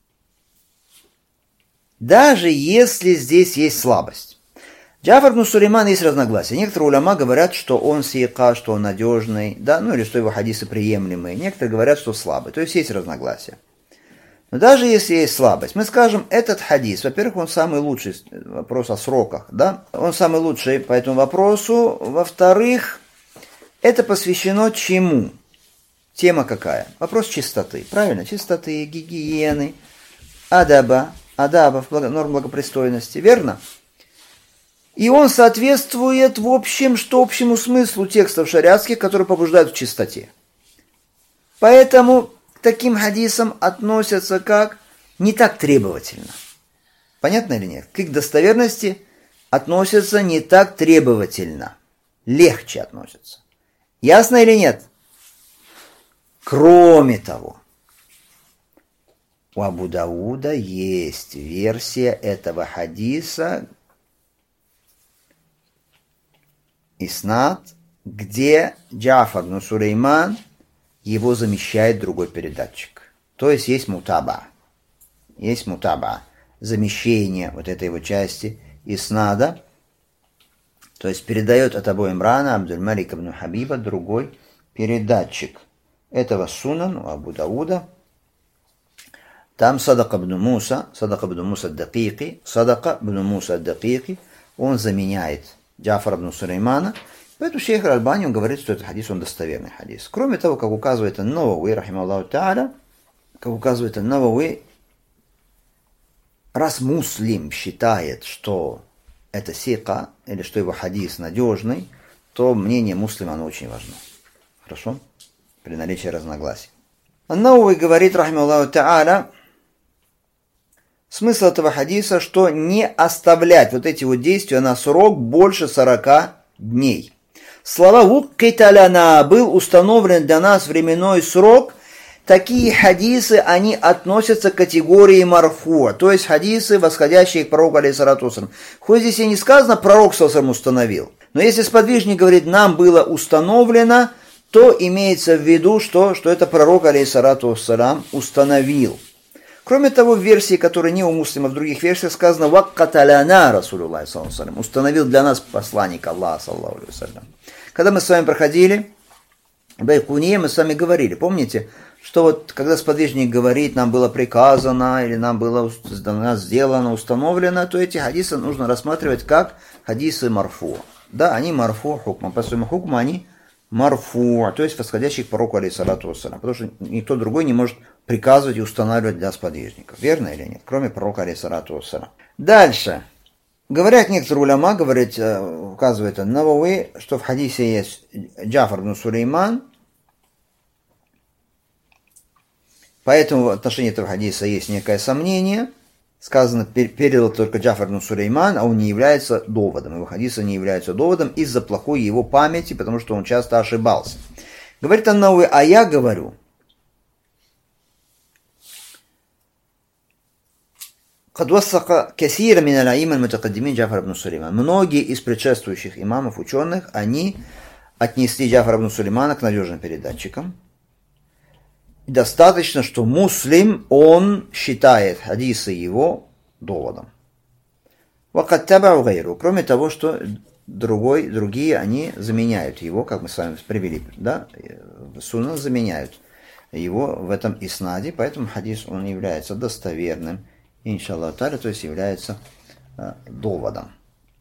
даже если здесь есть слабость, Джафар ибн Сулейман есть разногласия. Некоторые уляма говорят, что он сика, что он надежный, да, ну или что его хадисы приемлемые. Некоторые говорят, что слабый. То есть есть разногласия. Но даже если есть слабость, мы скажем, этот хадис, во-первых, он самый лучший, вопрос о сроках, да, он самый лучший по этому вопросу. Во-вторых, это посвящено чему? Тема какая? Вопрос чистоты. Правильно? Чистоты, гигиены, адаба, адабов, норм благопристойности. Верно? И он соответствует в общем, что общему смыслу текстов шариатских, которые побуждают к чистоте. Поэтому к таким хадисам относятся как не так требовательно. Понятно или нет? К их достоверности относятся не так требовательно. Легче относятся. Ясно или нет? Кроме того, у Абу Дауда есть версия этого хадиса, иснад, где Джафар ибн Сулейман его замещает другой передатчик. То есть есть мутаба. Есть мутаба. Замещение вот этой его части иснада. То есть передает от Абу Имрана Абдуль-Малик ибн Хабиба другой передатчик. Этого сунан у Абу Дауда. Там Садака ибн Муса, Садака ибн Муса ад-Дакики, Садака ибн Муса ад-Дакики, он заменяет Джафара ибн Сулеймана. Поэтому шейх Аль-Альбани говорит, что этот хадис, он достоверный хадис. Кроме того, как указывает Ан-Навави, рахимахуллаху та'аля, как указывает Ан-Навави, раз муслим считает, что это сика, или что его хадис надежный, то мнение муслима, оно очень важно. Хорошо? При наличии разногласий. Ан-Навави говорит, рахимахуллаху та'аля, смысл этого хадиса, что не оставлять вот эти вот действия на срок больше сорока дней. Слова «Вуккиталяна» был установлен для нас временной срок. Такие хадисы, они относятся к категории марфу, то есть хадисы, восходящие к пророку, алейхиссалату вассалям. Хоть здесь и не сказано, пророк саллаллаху установил. Но если сподвижник говорит, нам было установлено, то имеется в виду, что, что это пророк, алейхиссалату вассалям, установил. Кроме того, в версии, которая не у муслима, в других версиях сказано «Ваккаталяна Расулуллах саллаллаху алейхи ва саллям», установил для нас посланник Аллаха саллаллаху алейхи ва саллям. Когда мы с вами проходили Байкуния, мы с вами говорили, помните, что вот когда сподвижник говорит, нам было приказано, или нам было для нас сделано, установлено, то эти хадисы нужно рассматривать как хадисы марфу. Да, они марфу хукма, по своему хукму они марфу, то есть восходящих к пророку, алейхиссалату вассалям, потому что никто другой не может приказывать и устанавливать для сподвижников. Верно или нет? Кроме пророка, алейхиссалату вассалям. Дальше. Говорят некоторые уляма, говорит, указывает Ан-Навави, что в хадисе есть Джафар ибн Сулейман, поэтому в отношении этого хадиса есть некое сомнение. Сказано, передал только Джафар ибн Сулейман, а он не является доводом. Его хадисы не являются доводом из-за плохой его памяти, потому что он часто ошибался. Говорит Ан-Навави, а я говорю, многие из предшествующих имамов, ученых, они отнесли Джафара ибн Сулеймана к надежным передатчикам. Достаточно, что муслим, он считает хадисы его доводом. Кроме того, что другой, другие, они заменяют его, как мы с вами привели, да, сунна заменяют его в этом иснаде, поэтому хадис, он является достоверным, иншаллах та'аля, то есть является э, доводом.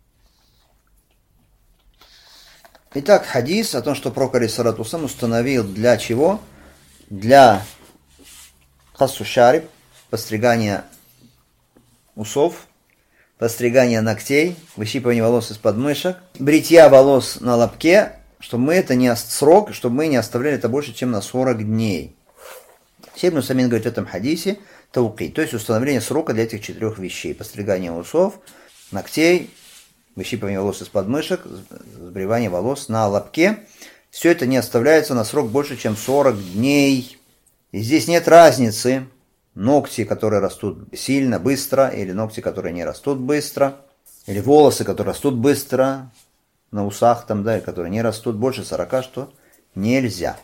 Итак, хадис о том, что пророк, алейхиссалату вассалям, установил для чего? Для кассу шариб, постригания усов, постригания ногтей, выщипывания волос из подмышек, бритья волос на лобке, чтобы мы это не срок, чтобы мы не оставляли это больше, чем на сорок дней. Шейх ибн Усаймин говорит в этом хадисе таукит, то есть установление срока для этих четырех вещей: постригание усов, ногтей, выщипывание волос из подмышек, сбривание волос на лобке. Все это не оставляется на срок больше, чем сорок дней. И здесь нет разницы, ногти, которые растут сильно, быстро, или ногти, которые не растут быстро, или волосы, которые растут быстро на усах, там, да, и которые не растут больше сорока, что нельзя.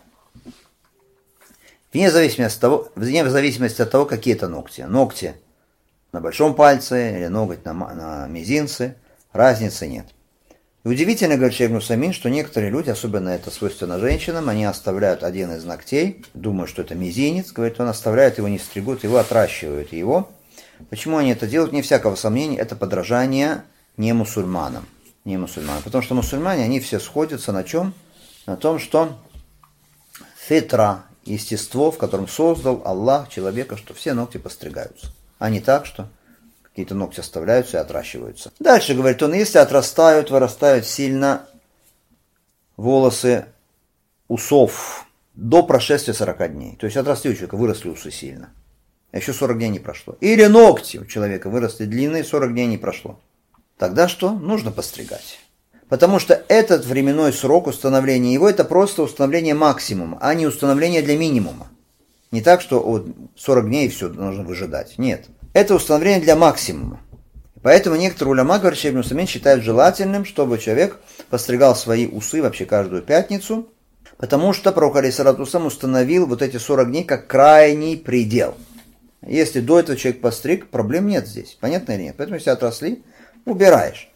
Вне зависимости от того, вне зависимости от того, какие это ногти. Ногти на большом пальце или ноготь на, на мизинце, разницы нет. И удивительно, говорит шейх ибн Усаймин, что некоторые люди, особенно это свойственно женщинам, они оставляют один из ногтей, думают, что это мизинец, говорит, он оставляет его, не стригут, его отращивают его. Почему они это делают? Не всякого сомнения, это подражание не мусульманам. Не мусульманам. Потому что мусульмане, они все сходятся на чем? На том, что фитра, естество, в котором создал Аллах человека, что все ногти постригаются. А не так, что какие-то ногти оставляются и отращиваются. Дальше говорит он, если отрастают, вырастают сильно волосы усов до прошествия сорока дней. То есть отросли у человека, выросли усы сильно. А еще сорок дней не прошло. Или ногти у человека выросли длинные, сорок дней не прошло. Тогда что? Нужно постригать. Потому что этот временной срок установления его, это просто установление максимума, а не установление для минимума. Не так, что вот сорок дней и все, нужно выжидать. Нет. Это установление для максимума. Поэтому некоторые уляма, говорят, Шейх ибн Усаймин, считают желательным, чтобы человек постригал свои усы вообще каждую пятницу, потому что пророк алейхиссалату вассалям установил вот эти сорок дней как крайний предел. Если до этого человек постриг, проблем нет здесь. Понятно или нет? Поэтому если отросли, убираешь.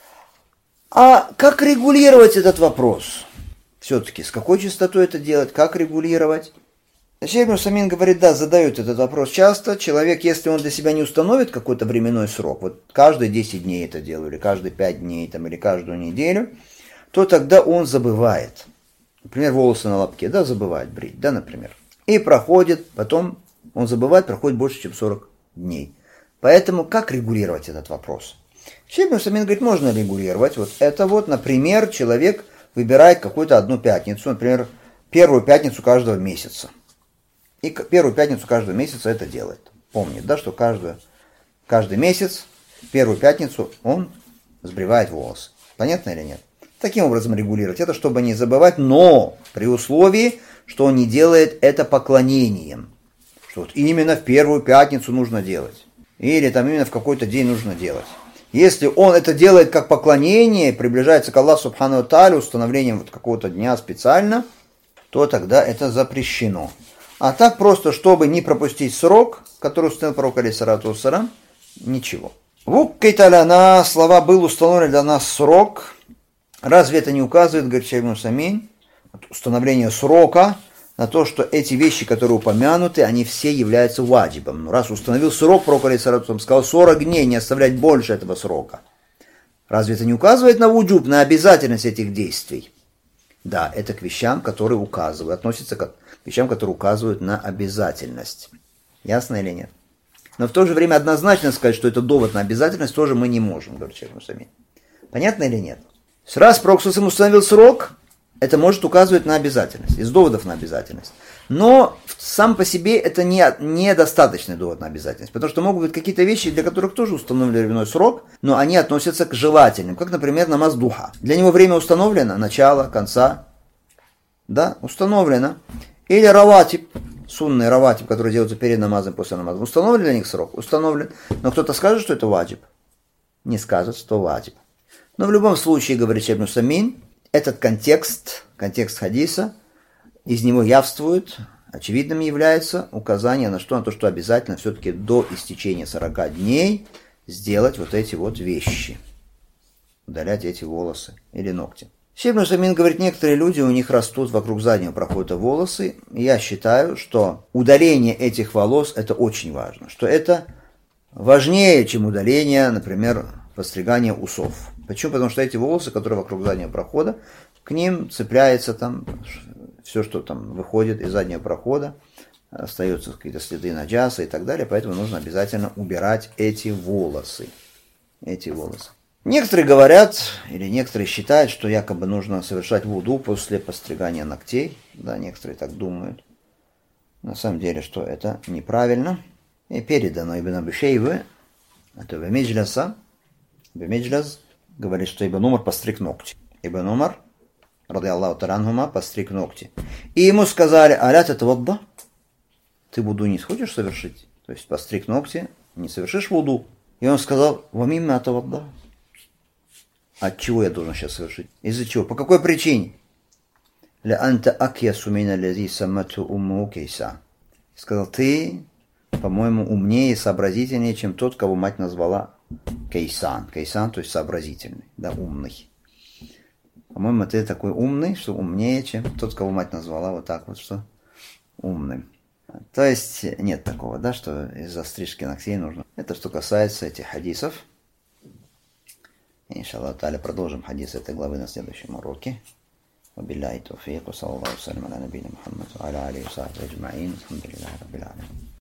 А как регулировать этот вопрос? Все-таки с какой частотой это делать? Как регулировать? Шейх ибн Усаймин говорит, да, задают этот вопрос часто. Человек, если он для себя не установит какой-то временной срок, вот каждые десять дней это делаю, или каждые пять дней, там, или каждую неделю, то тогда он забывает. Например, волосы на лобке, да, забывает брить, да, например. И проходит, потом он забывает, проходит больше, чем сорок дней. Поэтому как регулировать этот вопрос? Шейх ибн Усаймин говорит, можно регулировать. Вот это вот, например, человек выбирает какую-то одну пятницу, например, первую пятницу каждого месяца. И первую пятницу каждого месяца это делает. Помнит, да, что каждую, каждый месяц, первую пятницу он сбривает волосы. Понятно или нет? Таким образом регулировать это, чтобы не забывать, но при условии, что он не делает это поклонением. Что вот именно в первую пятницу нужно делать. Или там именно в какой-то день нужно делать. Если он это делает как поклонение, приближается к Аллаху Субхану ва Тааля установлением вот какого-то дня специально, то тогда это запрещено. А так просто, чтобы не пропустить срок, который установил пророк алейхиссалату вассалям, ничего. Вуккайталяна, слова был установлен для нас срок. Разве это не указывает, говорит Шейх ибн Усаймин, установление срока на то, что эти вещи, которые упомянуты, они все являются ваджибом. Ну, раз установил срок, пророк алейхиссалату вассалям сказал сорок дней, не оставлять больше этого срока. Разве это не указывает на вуджуб, на обязательность этих действий? Да, это к вещам, которые указывают, относятся к вещам, которые указывают на обязательность. Ясно или нет? Но в то же время однозначно сказать, что это довод на обязательность, тоже мы не можем, говорит Шейх ибн Усаймин. Понятно или нет? Раз пророк установил срок, это может указывать на обязательность, из доводов на обязательность. Но сам по себе это не, недостаточный довод на обязательность, потому что могут быть какие-то вещи, для которых тоже установлен временной срок, но они относятся к желательным, как, например, намаз духа. Для него время установлено, начало, конца, да, установлено. Или раватиб, сунный раватиб, который делается перед намазом, после намаза. Установлен для них срок? Установлен. Но кто-то скажет, что это ваджиб? Не скажет, что ваджиб. Но в любом случае, говорит Шейх ибн Усаймин, этот контекст, контекст хадиса, из него явствует, очевидным является указание на что? На то, что обязательно все-таки до истечения сорока дней сделать вот эти вот вещи. Удалять эти волосы или ногти. Шейх ибн Усаймин говорит, некоторые люди, у них растут вокруг заднего прохода волосы. Я считаю, что удаление этих волос это очень важно. Что это важнее, чем удаление, например, подстригание усов. Почему? Потому что эти волосы, которые вокруг заднего прохода, к ним цепляется там все, что там выходит из заднего прохода, остаются какие-то следы наджаса и так далее, поэтому нужно обязательно убирать эти волосы. Эти волосы. Некоторые говорят, или некоторые считают, что якобы нужно совершать вуду после постригания ногтей. Да, некоторые так думают. На самом деле, что это неправильно. И передано Ибн Аби Шейбе, это Бемеджляса, Бемеджляс, говорит, что Ибн Умар постриг ногти. Ибн Умар, ради Аллаху таранхума, постриг ногти. И ему сказали, алят это вадда? Ты вуду не хочешь совершить? То есть постриг ногти, не совершишь вуду. И он сказал, вамимма это вадда. От чего я должен сейчас совершить? Из-за чего? По какой причине? Ля анта акьясу мина лази самату умму кейса. Сказал, ты, по-моему, умнее и сообразительнее, чем тот, кого мать назвала Кейсан. Кейсан, то есть сообразительный, да, умный. По-моему, ты такой умный, что умнее, чем тот, кого мать назвала вот так вот, что умным. То есть нет такого, да, что из-за стрижки ногтей нужно. Это что касается этих хадисов. Иншаллах та'аля продолжим хадис этой главы на следующем уроке. وبالله التوفيق، وصلى الله وسلم على نبينا محمد وعلى آله وصحبه أجمعين. الحمد لله رب العالمين.